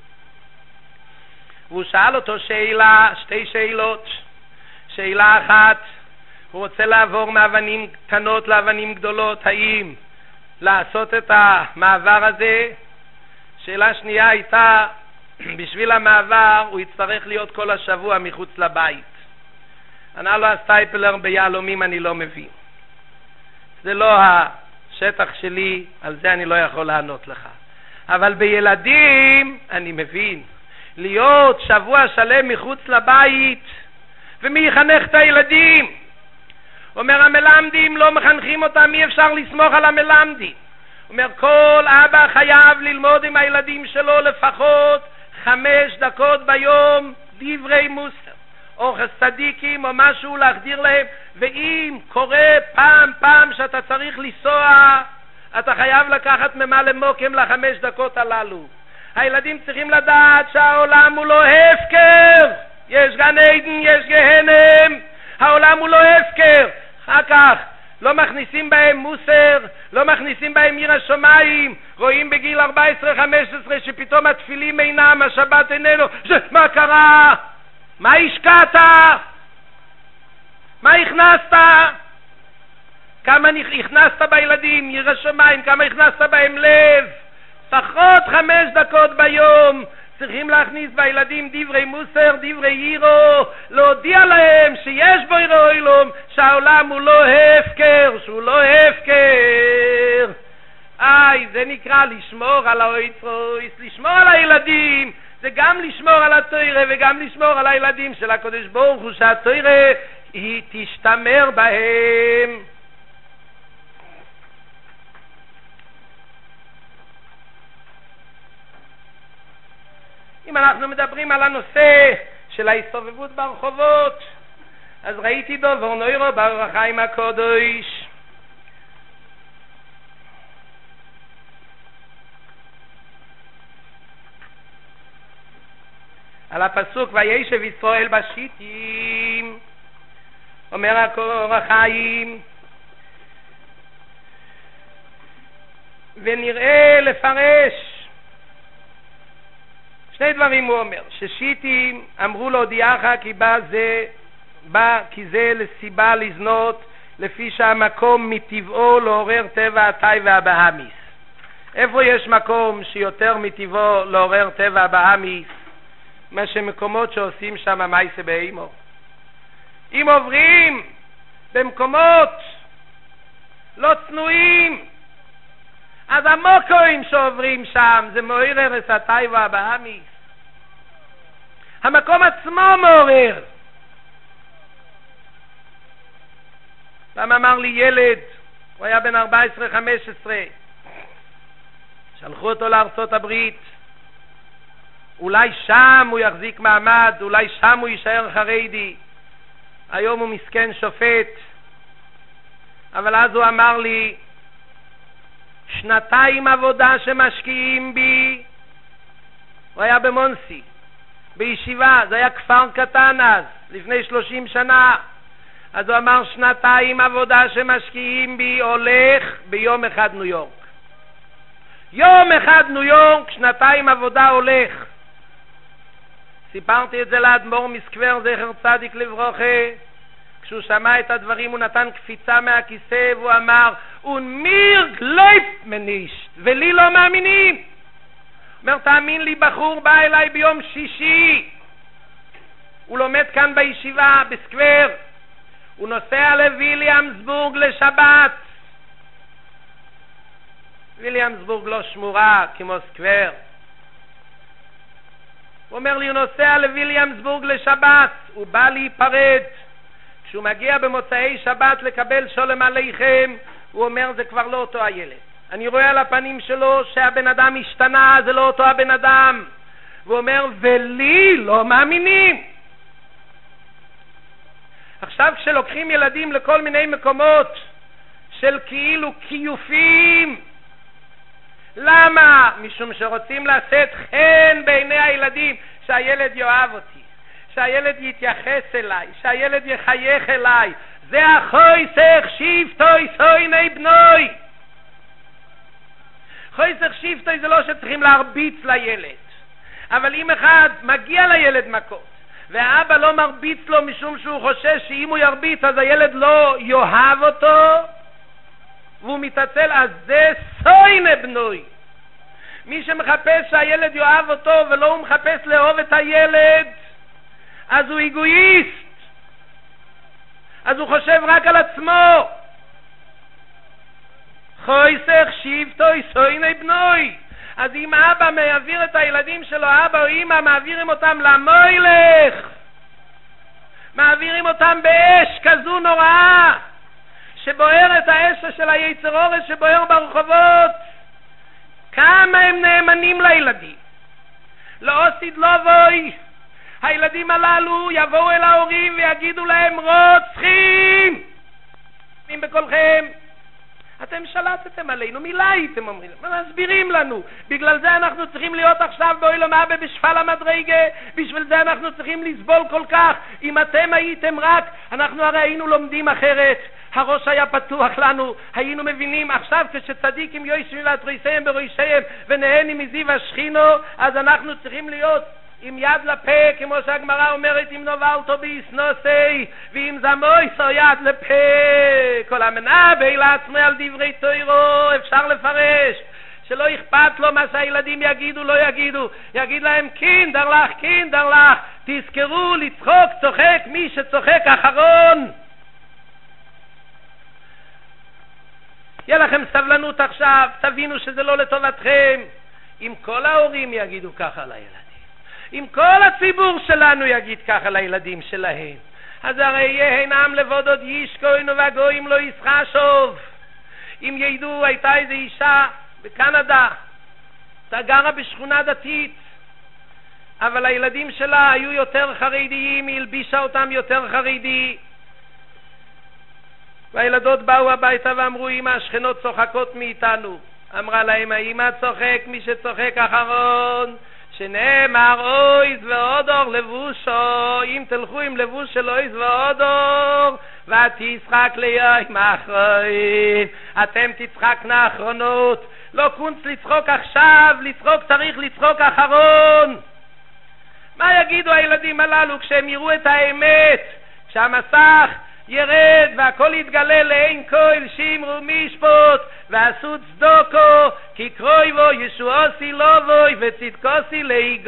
והוא שאל אותו שאלה, שתי שאלות. שאלה אחת, הוא רוצה לעבור מאבנים קטנות לאבנים גדולות, האם לעשות את המעבר הזה? שאלה שנייה הייתה, בשביל המעבר הוא יצטרך להיות כל השבוע מחוץ לבית. ענה לו הסטייפלר, ביהלומים אני לא מבין, זה לא השטח שלי, על זה אני לא יכול לענות לך. אבל בילדים אני מבין. להיות שבוע שלם מחוץ לבית, ומי יחנך את הילדים? אומר, המלמדים לא מחנכים אותם, אי אפשר לסמוך על המלמדים. אומר, כל אבא חייב ללמוד עם הילדים שלו לפחות חמש דקות ביום דברי מוסר, אורחס צדיקים או משהו להחדיר להם. ואם קורה פעם פעם שאתה צריך לנסוע, אתה חייב לקחת ממלא מוקם לחמש דקות הללו. הילדים צריכים לדעת שהעולם הוא לא הפקר, יש גן עדן, יש גהנם, העולם הוא לא הפקר. אחר כך לא מכניסים בהם מוסר, לא מכניסים בהם ירא שמיים. רואים בגיל ארבע עשרה חמש עשרה שפתאום התפילים אינם, השבת איננו. מה קרה? מה השקעת? מה הכנסת? כמה הכנסת בילדים ירא שמיים, כמה הכנסת בהם לב? פחות חמש דקות ביום צריכים להכניס בילדים דברי מוסר, דברי ירו, להודיע להם שיש בו ירא אילום, שהעולם הוא לא הפקר, שהוא לא הפקר. איי, זה נקרא לשמור על האויצרויס, לשמור על הילדים. זה גם לשמור על התורה וגם לשמור על הילדים של הקדוש ברוך הוא, שהתורה היא תשתמר בהם. אם אנחנו מדברים על הנושא של ההסתובבות ברחובות, אז ראיתי דובר נוירו באור החיים הקודש, על הפסוק וישב ישראל בשיטים. אומר אור החיים, ונראה לפרש שני דברים הוא אומר, ששיטים אמרו לו הודיעך כי בא זה, בא כי זה לסיבה לזנות, לפי שהמקום מטבעו לעורר טבע התאי והבהמיס. איפה יש מקום שיותר מטבעו לעורר טבע הבהמיס? מה שמקומות שעושים שם מייסה באימו. אם עוברים במקומות לא צנועים, אז המוקוים שעוברים שם זה מעורר את התאי והבהמיס. המקום עצמו מעורר. פעם אמר לי ילד, הוא היה בן ארבע עשרה חמש עשרה, שלחו אותו לארצות הברית, אולי שם הוא יחזיק מעמד, אולי שם הוא יישאר חרדי. היום הוא מסכן שופט, אבל אז הוא אמר לי, שנתיים עבודה שמשקיעים בי, הוא היה במונסי, בישיבה, זה היה כפר קטן אז, לפני שלושים שנה, אז הוא אמר שנתיים עבודה שמשקיעים בי, הולך ביום אחד ניו יורק. יום אחד ניו יורק, שנתיים עבודה הולך. סיפרתי את זה לאדמו"ר מסקבר, זכר צדיק לברוכה. כשהוא שמע את הדברים הוא נתן קפיצה מהכיסא והוא אמר, "ומיר גלויף מנישט", ולי לא מאמינים. הוא אומר, תאמין לי, בחור בא אליי ביום שישי, הוא לומד כאן בישיבה בסקבר, הוא נוסע לוויליאמסבורג לשבת. וויליאמסבורג לא שמורה כמו סקבר. הוא אומר לי, הוא נוסע לוויליאמסבורג לשבת, הוא בא להיפרד. כשהוא מגיע במוצאי שבת לקבל שולם עליכם, הוא אומר, זה כבר לא אותו הילד. אני רואה על הפנים שלו שהבן אדם השתנה, זה לא אותו הבן אדם. הוא אומר, ולי לא מאמינים. עכשיו כשלוקחים ילדים לכל מיני מקומות של כאילו קיופים, למה? משום שרוצים לשאת חן בעיני הילדים, שהילד יאהב אותי, שהילד יתייחס אליי, שהילד יחייך אליי. זה החויסך שיפטוי סויני בנוי. חויסך שיפטוי זה לא שצריכים להרביץ לילד, אבל אם אחד מגיע לילד מכות והאבא לא מרביץ לו משום שהוא חושש שאם הוא ירביץ אז הילד לא יאהב אותו והוא מתעצל, אז זה סויני בנוי. מי שמחפש שהילד יאהב אותו ולא הוא מחפש לאהוב את הילד, אז הוא אגואיסט, אז הוא חושב רק על עצמו. חויסך שיבטוי סויני בנוי. אז אם אבא מעביר את הילדים שלו, אבא או אמא מעבירים אותם למוילך, מעבירים אותם באש כזו נוראה שבוער את האש של היצר אורס שבוער ברחובות, כמה הם נאמנים לילדים. לא עושים לא בוי, הילדים הללו יבואו אל ההורים ויגידו להם, רוצחים אם בקולכם, אתם שלטתם עלינו, מילה הייתם אומרים, מסבירים לנו, בגלל זה אנחנו צריכים להיות עכשיו בעולם הבא בשפל המדרגה, בשביל זה אנחנו צריכים לסבול כל כך. אם אתם הייתם רק, אנחנו הרי היינו לומדים אחרת, הראש היה פתוח לנו, היינו מבינים. עכשיו כשצדיקים יושבים והתריסיהם בראשיהם ונהנים מזיו השכינו, אז אנחנו צריכים להיות עם יד לפה, כמו שהגמרא אומרת, אם נובלתו ביסנוסי ואם זמוי סו יד לפה, כל המנה בעילה עצמי על דברי תוירו. אפשר לפרש שלא אכפת לו מה שהילדים יגידו, לא יגידו, יגיד להם קינדר לך, קינדר לך, תזכרו לצחוק, צוחק מי שצוחק אחרון. יהיה לכם סבלנות עכשיו, תבינו שזה לא לטובתכם. אם כל ההורים יגידו ככה לילדים, אם כל הציבור שלנו יגיד ככה לילדים שלהם, אז הרי יהיה הינם לבוד עוד ישכוינו והגויים לא ישחשוב. אם ידעו, הייתה איזו אישה בקנדה, אתה גרה בשכונה דתית, אבל הילדים שלה היו יותר חרדיים, היא הלבישה אותם יותר חרדי, והילדות באו הביתה ואמרו, אמא, השכנות צוחקות מאיתנו. אמרה להם, אמא, צוחק מי שצוחק אחרון, שנאמר אויז ואודור לבושו, אם תלכו עם לבוש של אויז ואודור ותשחק ליום האחרון, אתם תצחקנה האחרונות. לא קונץ לצחוק עכשיו, לצחוק צריך לצחוק אחרון. הילדים הללו כשהם יראו את האמת, כשהמסך ירד והכל יתגלה לעין כל שימרו משפוט ועשו צדוקו כי קרויבו ישועוסי לובוי וצדקוסי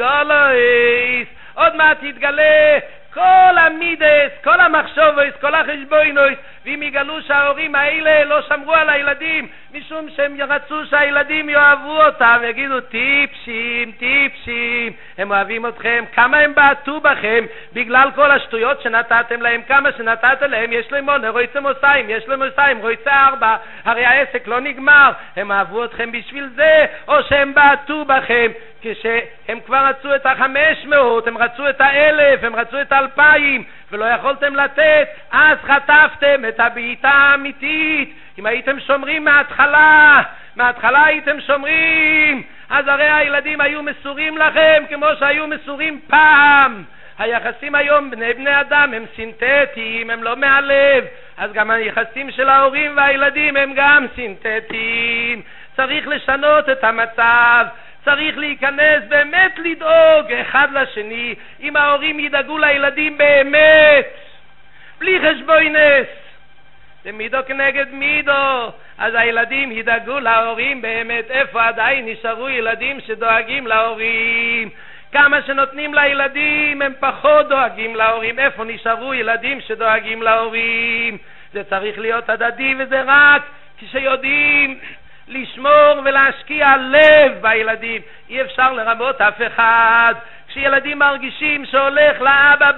להיגלויס. עוד מעט יתגלה כל המידס, כל המחשבויס, כל החשבוינויס, ואם יגלו שההורים האלה לא שמרו על הילדים משום שהם רצו שהילדים יאהבו אותם ויגידו טיפשים, טיפשים, הם אוהבים אתכם, כמה הם בעטו בכם בגלל כל השטויות שנתתם להם, כמה שנתתם להם, יש להם מונה, רויצה מוסיים, יש להם מוסיים, רויצה ארבע, הרי העסק לא נגמר, הם אהבו אתכם בשביל זה, או שהם בעטו בכם כשהם כבר רצו את החמש מאות, הם רצו את האלף, הם רצו את האלפיים ולא יכולתם לתת, אז חטפתם את הבעיטה האמיתית. אם הייתם שומרים מההתחלה, מההתחלה הייתם שומרים, אז הרי הילדים היו מסורים לכם כמו שהיו מסורים פעם. היחסים היום בני בני אדם הם סינתטיים, הם לא מהלב, אז גם היחסים של ההורים והילדים הם גם סינתטיים. צריך לשנות את המצב, צריך להיכנס באמת לדאוג אחד לשני. אם ההורים ידאגו לילדים באמת בלי חשבוינס מידו כנגד מידו, אז הילדים ידאגו להורים באמת. איפה עדיין נשארו ילדים שדואגים להורים? כמה שנותנים לילדים הם פחות דואגים להורים. איפה נשארו ילדים שדואגים להורים? זה צריך להיות הדדי, וזה רק כשיודעים לשמור ולהשקיע לב בילדים. אי אפשר לרמות אף אחד. כשילדים מרגישים שהולך לאבא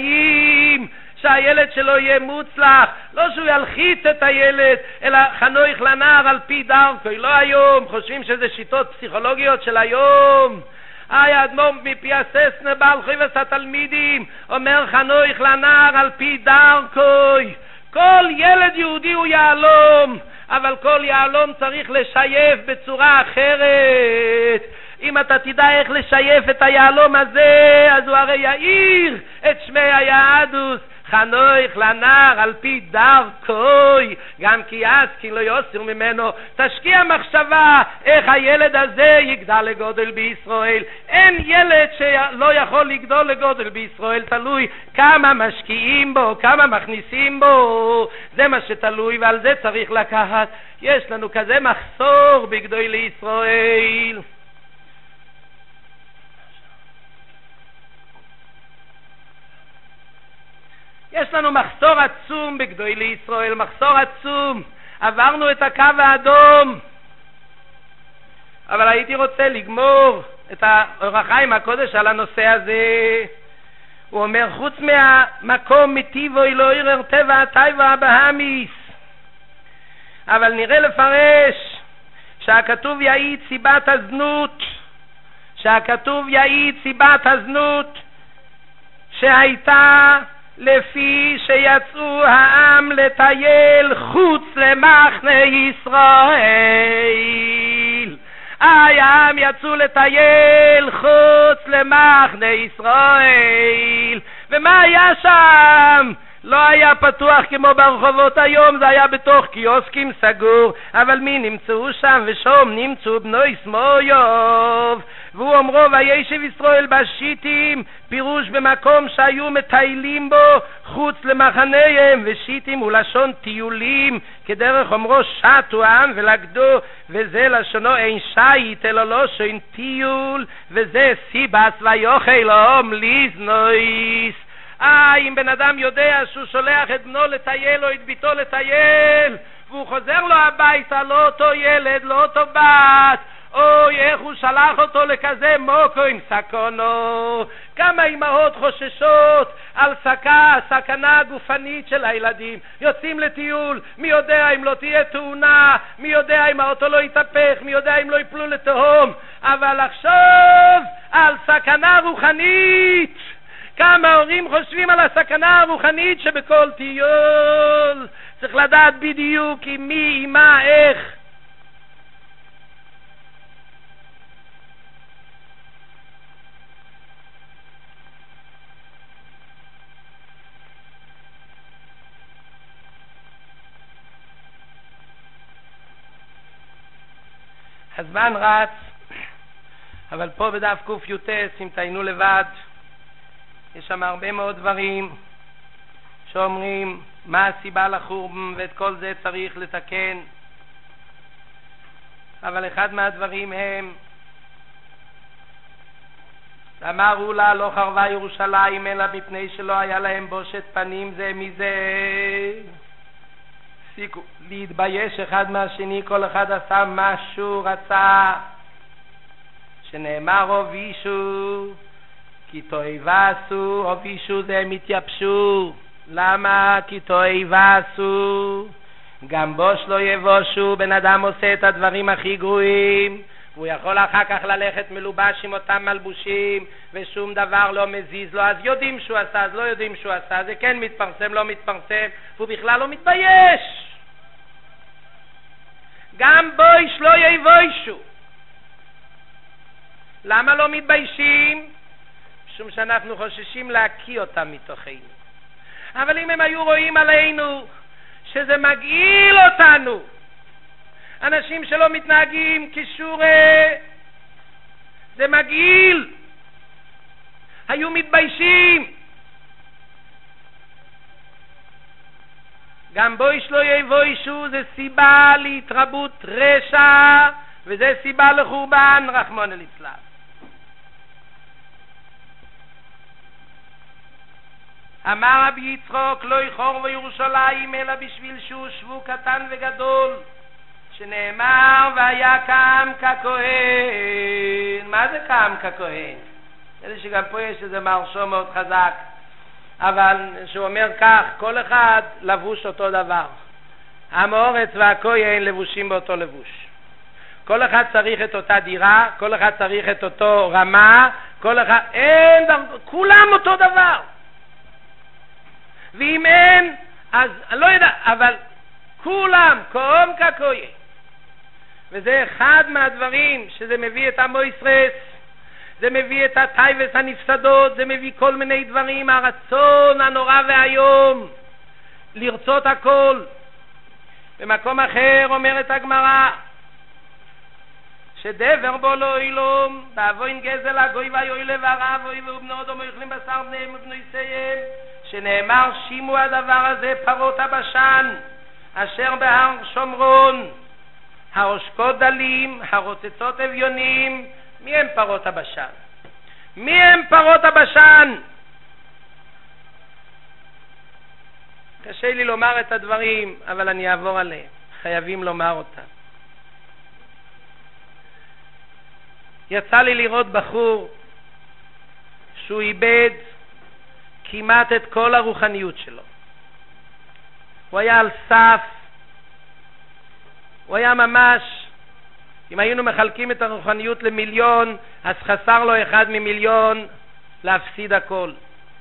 בחיים, שהילד שלו יהיה מוצלח, לא שהוא ילחיץ את הילד, אלא חנוך לנער על פי דרכו. לא היום, חושבים שזה שיטות פסיכולוגיות של היום. איי אדמו"ר מפי הססנה בעל חויבס התלמידים אומר חנוך לנער על פי דרכו. כל ילד יהודי הוא יעלום, אבל כל יעלום צריך לשייף בצורה אחרת. אם אתה תדע איך לשייף את היעלום הזה, אז הוא הרי יאיר את שמי היהדות. חנוך לנער על פי דרכוי, גם כי אז כי לא יוסר ממנו. תשקיע מחשבה איך הילד הזה יגדל לגודל בישראל. אין ילד שלא יכול לגדול לגודל בישראל, תלוי כמה משקיעים בו, כמה מכניסים בו, זה מה שתלוי, ועל זה צריך לקחת. יש לנו כזה מחסור בגדולי ישראל. יש לנו מחסור עצום בגדולי ישראל, מחסור עצום. עברנו את הקו האדום. אבל הייתי רוצה לגמור את האור החיים הקודש על הנושא הזה. הוא אומר, חוץ מהמקום מטיבו לא ירר טבע הטבע הבהמיס, אבל נראה לפרש שהכתוב יעיד סיבת הזנות, שהכתוב יעיד סיבת הזנות שהייתה לפי שיצאו העם לטייל חוץ למחנה ישראל. העם יצאו לטייל חוץ למחנה ישראל, ומה היה שם? לא היה פתוח כמו ברחובות היום, זה היה בתוך קיוסקים סגור. אבל מי נמצאו שם? ושום נמצאו בנוי סמויוב. והוא אומרו וישב ישראל בשיטים, פירוש במקום שהיו מטיילים בו חוץ למחניהם, ושיטים הוא לשון טיולים, כדרך אומרו שטו העם ולגדו, וזה לשונו אין שייט אלא לא שון טיול, וזה סיבס ויוכל אום ליזנויס. אה, אם בן אדם יודע שהוא שולח את בנו לטייל או את ביתו לטייל, והוא חוזר לו הביתה, לא אותו ילד, לא אותו בת, אוי, איך הוא שלח אותו לכזה מוקו עם סכונו. כמה אמהות חוששות על סכה, סכנה גופנית של הילדים. יוצאים לטיול, מי יודע אם לא תהיה תאונה, מי יודע אם האוטו לא יתהפך, מי יודע אם לא יפלו לתהום. אבל לחשוב על סכנה רוחנית, כמה הורים חושבים על הסכנה הרוחנית שבכל טיול. צריך לדעת בדיוק עם מי, עם מה, איך. הזמן רץ, אבל פה בדף קוף יוטס, אם תיינו לבד, יש שם הרבה מאוד דברים שאומרים מה הסיבה לחורבן, ואת כל זה צריך לתקן. אבל אחד מהדברים הם, אמרו לה לא חרבה ירושלים אלא מפני שלא היה להם בושת פנים זה מזה. הפסיקו להתבייש אחד מהשני, כל אחד עשה משהו רצה, שנאמר הובישו כי תועבה עשו. הובישו זה הם התייבשו. למה? כי תועבה עשו. גם בוש לא יבושו. בן אדם עושה את הדברים הכי גרועים, הוא יכול אחר כך ללכת מלובש עם אותם מלבושים ושום דבר לא מזיז לו, אז יודעים שהוא עשה, אז לא יודעים שהוא עשה, זה כן מתפרסם, לא מתפרסם, והוא בכלל לא מתבייש. גם בוש לא יבושו. למה לא מתביישים? משום שאנחנו חוששים להקיא אותם מתוכנו. אבל אם הם היו רואים עלינו שזה מגעיל אותנו, אנשים שלא מתנהגים כשורה, זה מגעיל, היו מתביישים. גם בויש לא יבוישו זה סיבה להתרבות רשע, וזה סיבה לחורבן, רחמנא ליצלן. אמר רבי יצחק לא יחור בירושלים אלא בשביל שהוא שבו קטן וגדול, שנאמר והיה קם ככהן. מה זה קם ככהן? אלה שגם פה יש איזה מרשום מאוד חזק, אבל שהוא אומר כך, כל אחד לבוש אותו דבר, המאורץ והכהן לבושים באותו לבוש, כל אחד צריך את אותה דירה, כל אחד צריך את אותו רמה, כל אחד, אין, כולם אותו דבר. ואם אין, אז אני לא יודע, אבל כולם קום ככהן. וזה אחד מהדברים שזה מביא את עמו ישראל, זה מביא את הטייבס הנפסדות, זה מביא כל מיני דברים, הרצון הנורא והיום לרצות הכל. במקום אחר אומרת הגמרא שדבר בו לא אילום ואבוין גזל הגוי ויועילה והרב ואוי ובנות ומאכלים בשר בניהם ובנויסיהם, שנאמר שימו הדבר הזה פרות הבשן אשר בהר שומרון, העושקות דלים, הרוצצות אביונים. מי הם פרות הבשן? מי הם פרות הבשן? קשה לי לומר את הדברים, אבל אני אעבור עליהם, חייבים לומר אותם. יצא לי לראות בחור שהוא איבד כמעט את כל הרוחניות שלו. הוא היה על סף, הוא היה ממש, אם היינו מחלקים את הרוחניות למיליון, אז חסר לו אחד ממיליון להפסיד הכל.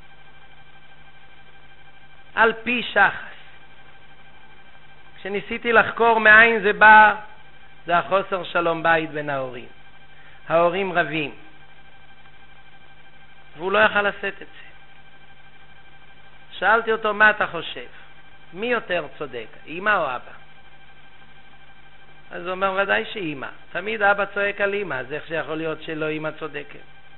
על פי שחס. כשניסיתי לחקור מאין זה בא, זה החוסר שלום בית בין ההורים. ההורים רבים, והוא לא יכל לשאת את זה. שאלתי אותו, מה אתה חושב? מי יותר צודק, אמא או אבא? אז הוא אומר, ודאי שאמא. תמיד אבא צועק על אמא, אז איך שיכול להיות שלא אמא צודקת?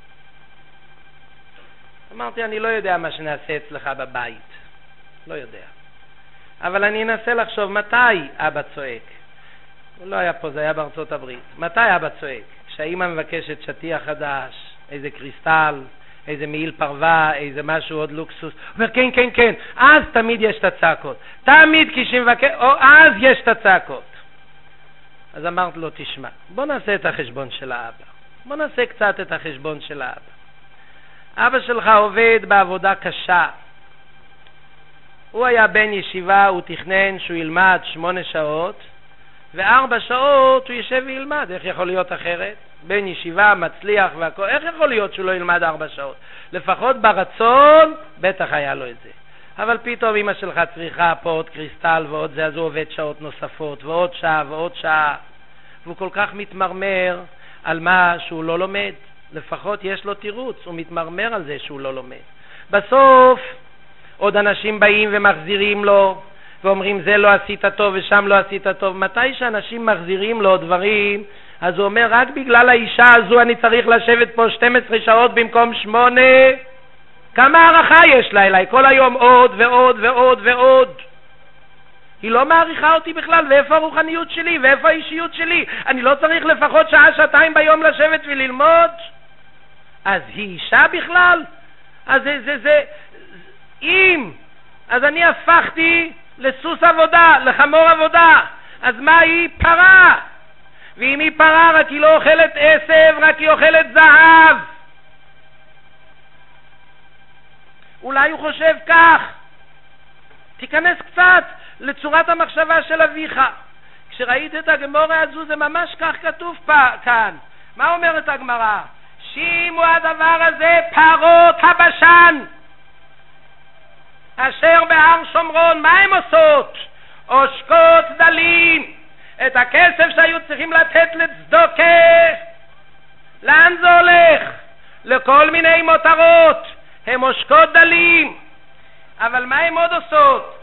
אמרתי, אני לא יודע מה שנעשה אצלך בבית, לא יודע, אבל אני אנסה לחשוב מתי אבא צועק. הוא לא היה פה, זה היה בארצות הברית. מתי אבא צועק? כשהאמא מבקשת שטיח חדש, איזה קריסטל, איזה מעיל פרווה, איזה משהו עוד לוקסוס. הוא אומר, כן, כן, כן, אז תמיד יש את הצעקות. תמיד כשמבקש, או אז יש את הצעקות. אז אמרת לו, תשמע, בוא נעשה את החשבון של האבא. בוא נעשה קצת את החשבון של האבא. אבא שלך עובד בעבודה קשה. הוא היה בן ישיבה, הוא תכנן שהוא ילמד שמונה שעות, וארבע שעות הוא יישב וילמד. איך יכול להיות אחרת? בן ישיבה, מצליח והכל, איך יכול להיות שהוא לא ילמד ארבע שעות? לפחות ברצון, בטח היה לו את זה. אבל פתאום אמא שלך צריכה פה עוד קריסטל ועוד זה, אז הוא עובד שעות נוספות, ועוד שעה ועוד שעה, והוא כל כך מתמרמר על מה שהוא לא לומד. לפחות יש לו תירוץ, הוא מתמרמר על זה שהוא לא לומד. בסוף עוד אנשים באים ומחזירים לו ואומרים, זה לא עשית טוב ושם לא עשית טוב. מתי שאנשים מחזירים לו דברים, אז הוא אומר, רק בגלל האישה הזו אני צריך לשבת פה שתים עשרה שעות במקום שמונה. כמה הערכה יש לה אליי, כל היום עוד ועוד ועוד ועוד. היא לא מעריכה אותי בכלל, ואיפה הרוחניות שלי, ואיפה האישיות שלי? אני לא צריך לפחות שעה, שעתיים ביום לשבת וללמוד? אז היא אישה בכלל? אז זה, זה, זה, אם, אז אני הפכתי לסוס עבודה, לחמור עבודה. אז מה היא? פרה. ואם היא פרה, רק היא לא אוכלת עשב, רק היא אוכלת זהב. אולי הוא חושב כך. תיכנס קצת לצורת המחשבה של אביך. כשראית את הגמורה הזו, זה ממש כך כתוב פה, כאן. מה אומרת הגמרא? שימו הדבר הזה פרות הבשן אשר בהר שומרון. מה הם עושות? עושקות דלים את הכסף שהיו צריכים לתת לצדוקה. לאן זה הולך? לכל מיני מותרות. הם עושקות דלים. אבל מה הם עוד עושות?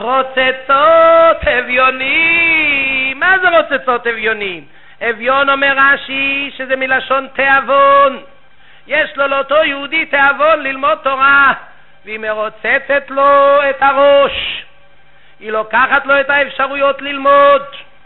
רוצצות אביונים. מה זה רוצצות אביונים? אביון אומר רש"י שזה מלשון תיאבון. יש לו לאותו יהודי תיאבון ללמוד תורה, והיא מרוצצת לו את הראש, היא לוקחת לו את האפשרויות ללמוד.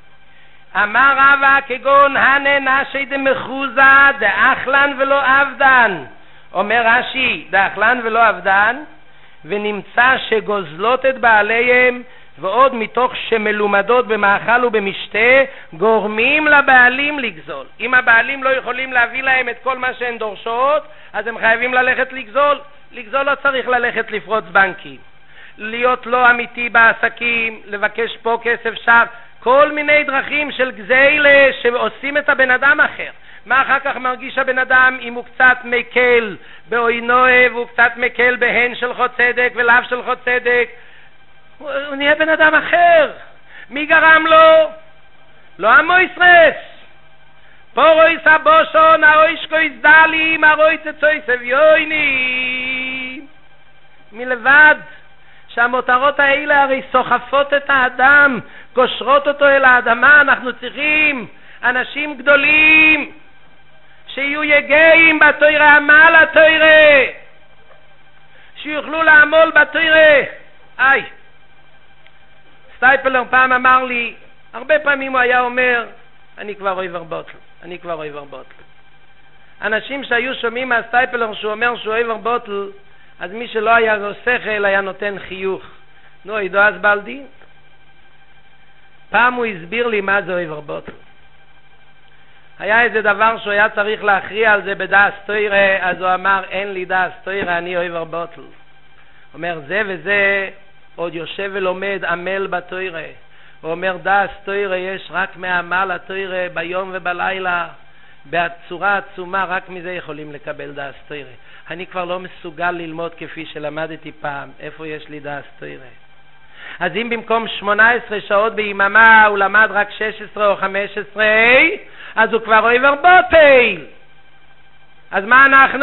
אמר רבא כגון הננשי דמחוזה דאכלן ולא עבדן. אומר רש"י דאכלן ולא עבדן, ונמצא שגוזלות את בעליהם, ועוד מתוך שמלומדות במאכל ובמשתה גורמים לבעלים לגזול. אם הבעלים לא יכולים להביא להם את כל מה שהן דורשות, אז הם חייבים ללכת לגזול. לגזול לא צריך ללכת לפרוץ בנקים, להיות לא אמיתי בעסקים, לבקש פה כסף שם, כל מיני דרכים של גזילה שעושים את הבן אדם אחר. מה אחר כך מרגיש הבן אדם אם הוא קצת מקל באוינוה והוא קצת מקל בהן של חוד צדק ולאו של חוד צדק? הוא, הוא נהיה בן אדם אחר. מי גרם לו? לא המויסרס. פורוי סבושון האוישקוי זדלים הרוי צצוי סביויני. מלבד שהמותרות האלה הרי סוחפות את האדם, קושרות אותו אל האדמה. אנחנו צריכים אנשים גדולים שיהיו יגעים בתורה, עמל התורה, שיוכלו לעמול בתורה. איי, סטייפלר פעם אמר לי, הרבה פעמים הוא היה אומר, אני כבר אוהב הרבוטל, אני כבר אוהב הרבוטל. אנשים שהיו שומעים מהסטייפלר שהוא אומר שהוא אוהב הרבוטל, אז מי שלא היה לו שכל היה נותן חיוך. נו, עידו אז בלדי. פעם הוא הסביר לי מה זה אוהב הרבוטל. היה איזה דבר שהוא היה צריך להכריע על זה בדאס תוירה, אז הוא אמר, אין לי דאס תוירה, אני אוהב הרבוטל. אומר, זה וזה עוד יושב ולומד עמל בתוירה. הוא אומר, דאס תוירה יש רק מעמל התוירה ביום ובלילה, בצורה עצומה, רק מזה יכולים לקבל דאס תוירה. אני כבר לא מסוגל ללמוד כפי שלמדתי פעם. איפה יש לי דאס תוירה? אז אם במקום שמונה עשרה שעות ביממה הוא למד רק שש עשרה או חמש עשרה, אז הוא כבר אוהב הרבוטל. אז מה אנחנו?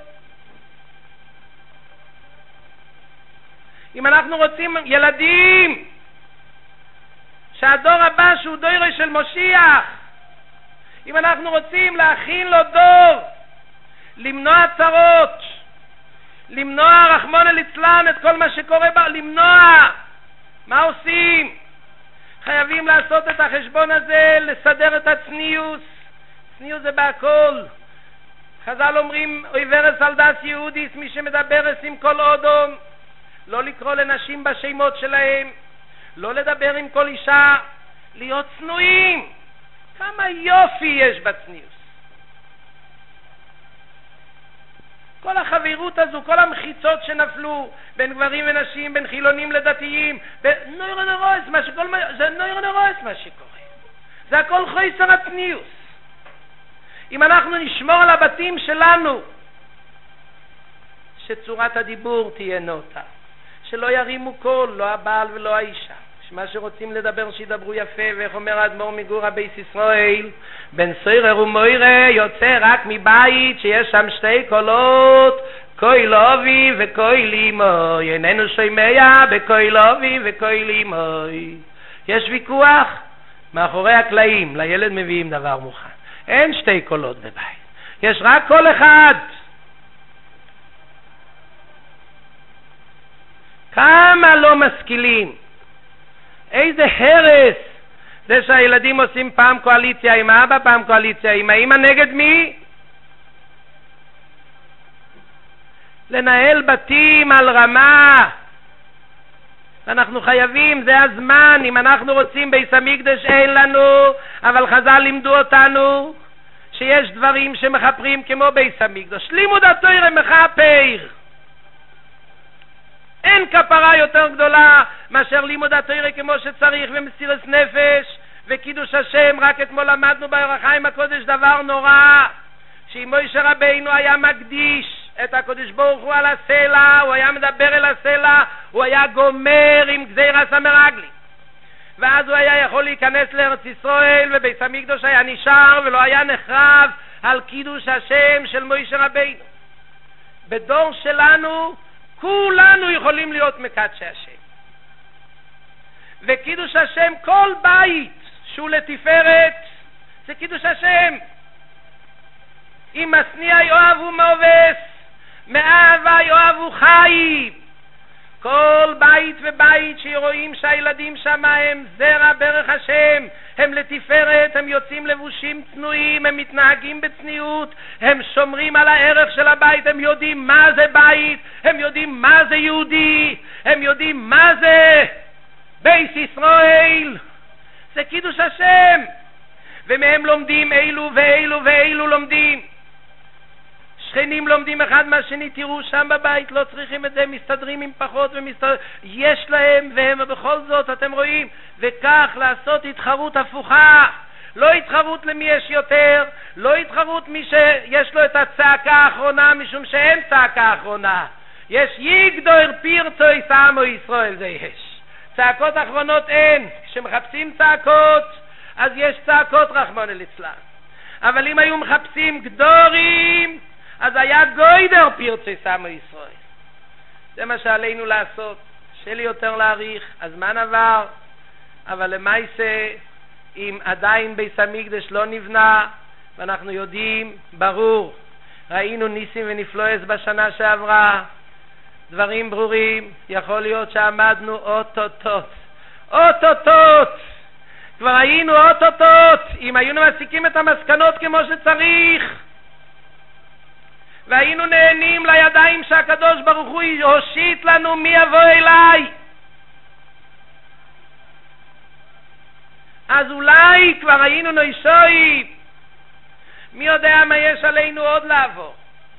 אם אנחנו רוצים ילדים, שהדור הבא שהוא דור של משיח, אם אנחנו רוצים להכין לו דור, למנוע צרות, למנוע רחמון ליצלן את כל מה שקורה בה, למנוע, מה עושים? חייבים לעשות את החשבון הזה, לסדר את הצניוס. צניוס זה בהכל. חז"ל אומרים, אויברס על דס יהודיס, מי שמדברס עם כל אודום, לא לקרוא לנשים בשמות שלהם, לא לדבר עם כל אישה, להיות צנועים. כמה יופי יש בצניוס. כל החברות הזו, כל המחיצות שנפלו בין גברים ונשים, בין חילונים לדתיים, נוירונרויס, מה שכל מה, זה נוירונרויס מה שקורה. זה הכל חייסר הצניוס. אם אנחנו נשמור על הבתים שלנו, שצורת הדיבור תהיה נוטה, שלא ירימו קול, לא הבעל ולא האישה, שמה שרוצים לדבר שידברו יפה. ואיך אומר האדמו"ר מגור הבייס ישראל, בן סוירר ומוירה יוצא רק מבית שיש שם שתי קולות, קוי לובי וקוי לימוי, איננו שומע בקוי לובי וקוי לימוי. יש ויכוח מאחורי הקלעים, לילד מביאים דבר מוכן, אין שתי קולות בבית, יש רק קול אחד. כמה לא משכילים. איזה הרס זה שהילדים עושים פעם קואליציה עם האבא, פעם קואליציה עם האמא, נגד מי? לנהל בתים על רמה. אנחנו חייבים, זה הזמן. אם אנחנו רוצים בית המקדש אין לנו, אבל חז"ל לימדו אותנו שיש דברים שמחפרים כמו בית המקדש. לימוד התורה מחפר. אין כפרה יותר גדולה מאשר לימוד התורה כמו שצריך, ומסירת נפש וקידוש השם. רק אתמול למדנו באור החיים הקודש דבר נורא, שאם משה רבינו היה מקדיש את הקדוש ברוך הוא על הסלע, הוא היה מדבר אל הסלע, הוא היה גומר עם גזירת המרגלים, ואז הוא היה יכול להיכנס לארץ ישראל, ובית המקדש היה נשאר ולא היה נחרב על קידוש השם של משה רבינו. בדור שלנו כולנו יכולים להיות מקדשי השם, וקידוש השם, כל בית שהוא לתפארת זה קידוש השם. אם משניע יאהבו מאובס, מאהבה יאהבו חיים. כל בית ובית שרואים שהילדים שם הם זרע ברך השם, הם לתפארת, הם יוצאים לבושים צנועים, הם מתנהגים בצניעות, הם שומרים על הערך של הבית, הם יודעים מה זה בית, הם יודעים מה זה יהודי, הם יודעים מה זה בית ישראל. זה קידוש השם, ומהם לומדים אילו ואילו ואילו לומדים. שכנים לומדים אחד מהשני, תראו שם בבית, לא צריכים את זה, מסתדרים עם פחות ומסתדרים, יש להם, והם בכל זאת, אתם רואים, וכך לעשות התחרות הפוכה. לא התחרות למי יש יותר, לא התחרות מי שיש לו את הצעקה האחרונה, משום שאין צעקה אחרונה. יש יגדור פירצוי סמו ישראל, זה יש. צעקות אחרונות אין. כשמחפשים צעקות, אז יש צעקות רחמנא ליצלן. אבל אם היו מחפשים גדורים, אז היה גוידר פירצי סמו ישראל. זה מה שעלינו לעשות. שלי יותר להאריך, הזמן עבר, אבל למעשה, אם עדיין בית המקדש לא נבנה, ואנחנו יודעים, ברור, ראינו ניסים ונפלאות בשנה שעברה, דברים ברורים, יכול להיות שעמדנו אוטוטוט, אוטוטוט, כבר היינו אוטוטוט, אם היינו מסיקים את המסקנות כמו שצריך, והיינו נהנים לידיים שהקדוש ברוך הוא יושיט לנו, מי יבוא אליי, אז אולי כבר היינו נוישוי. מי יודע מה יש עלינו עוד לעבור.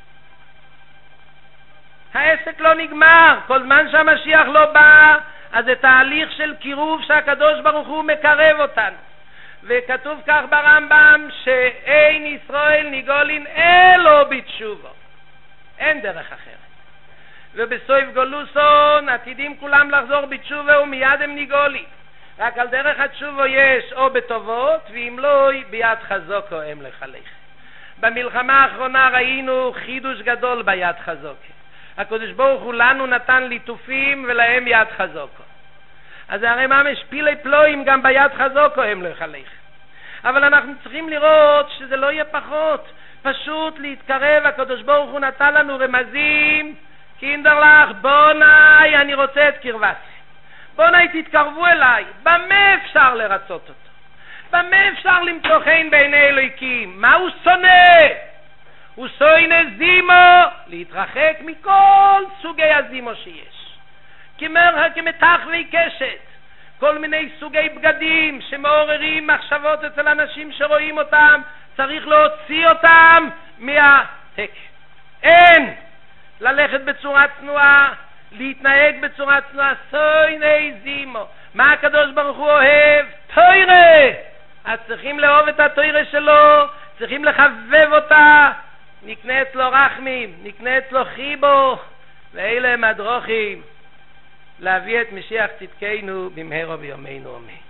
העסק לא נגמר, כל זמן שהמשיח לא בא, אז זה תהליך של קירוב שהקדוש ברוך הוא מקרב אותנו. וכתוב כך ברמב"ם, שאין ישראל ניגולין אלו בתשובו, אין דרך אחרת. ובסוף גולוסון עתידים כולם לחזור בתשובה, ומיד הם ניגולים. רק על דרך התשובו יש או בטובות, ואם לא, ביד חזוקו הם לחלך. במלחמה האחרונה ראינו חידוש גדול ביד חזוקו. הקדוש ברוך הוא לנו נתן ליטופים ולהם יד חזוקו. אז הרי ממש פילי פלואים גם ביד חזוקו הם לחלך. אבל אנחנו צריכים לראות שזה לא יהיה פחות. פשוט להתקרב, הקדוש ברוך הוא נתן לנו רמזים, קינדרלך, בוני, אני רוצה את קרבתי. בוני, תתקרבו אליי. במה אפשר לרצות אותו? במה אפשר למצוא חן בעיני אלוהיקים? מה הוא שונא? הוא שונא זימו, להתרחק מכל סוגי הזימו שיש. כמר, כמתחווי קשת, כל מיני סוגי בגדים שמעוררים מחשבות אצל אנשים שרואים אותם, צריך להוציא אותם מהתק. אין! ללכת בצורה צנועה, להתנהג בצורה צנועה, שונא זימו. מה הקדוש ברוך הוא אוהב? תורה! אז צריכים לאהוב את התורה שלו, צריכים לחבב אותה, נקנה אצלו רחמים, נקנה אצלו חיבו, ואלה הם הדרוכים להביא את משיח צדקנו במהרה בימינו אמן.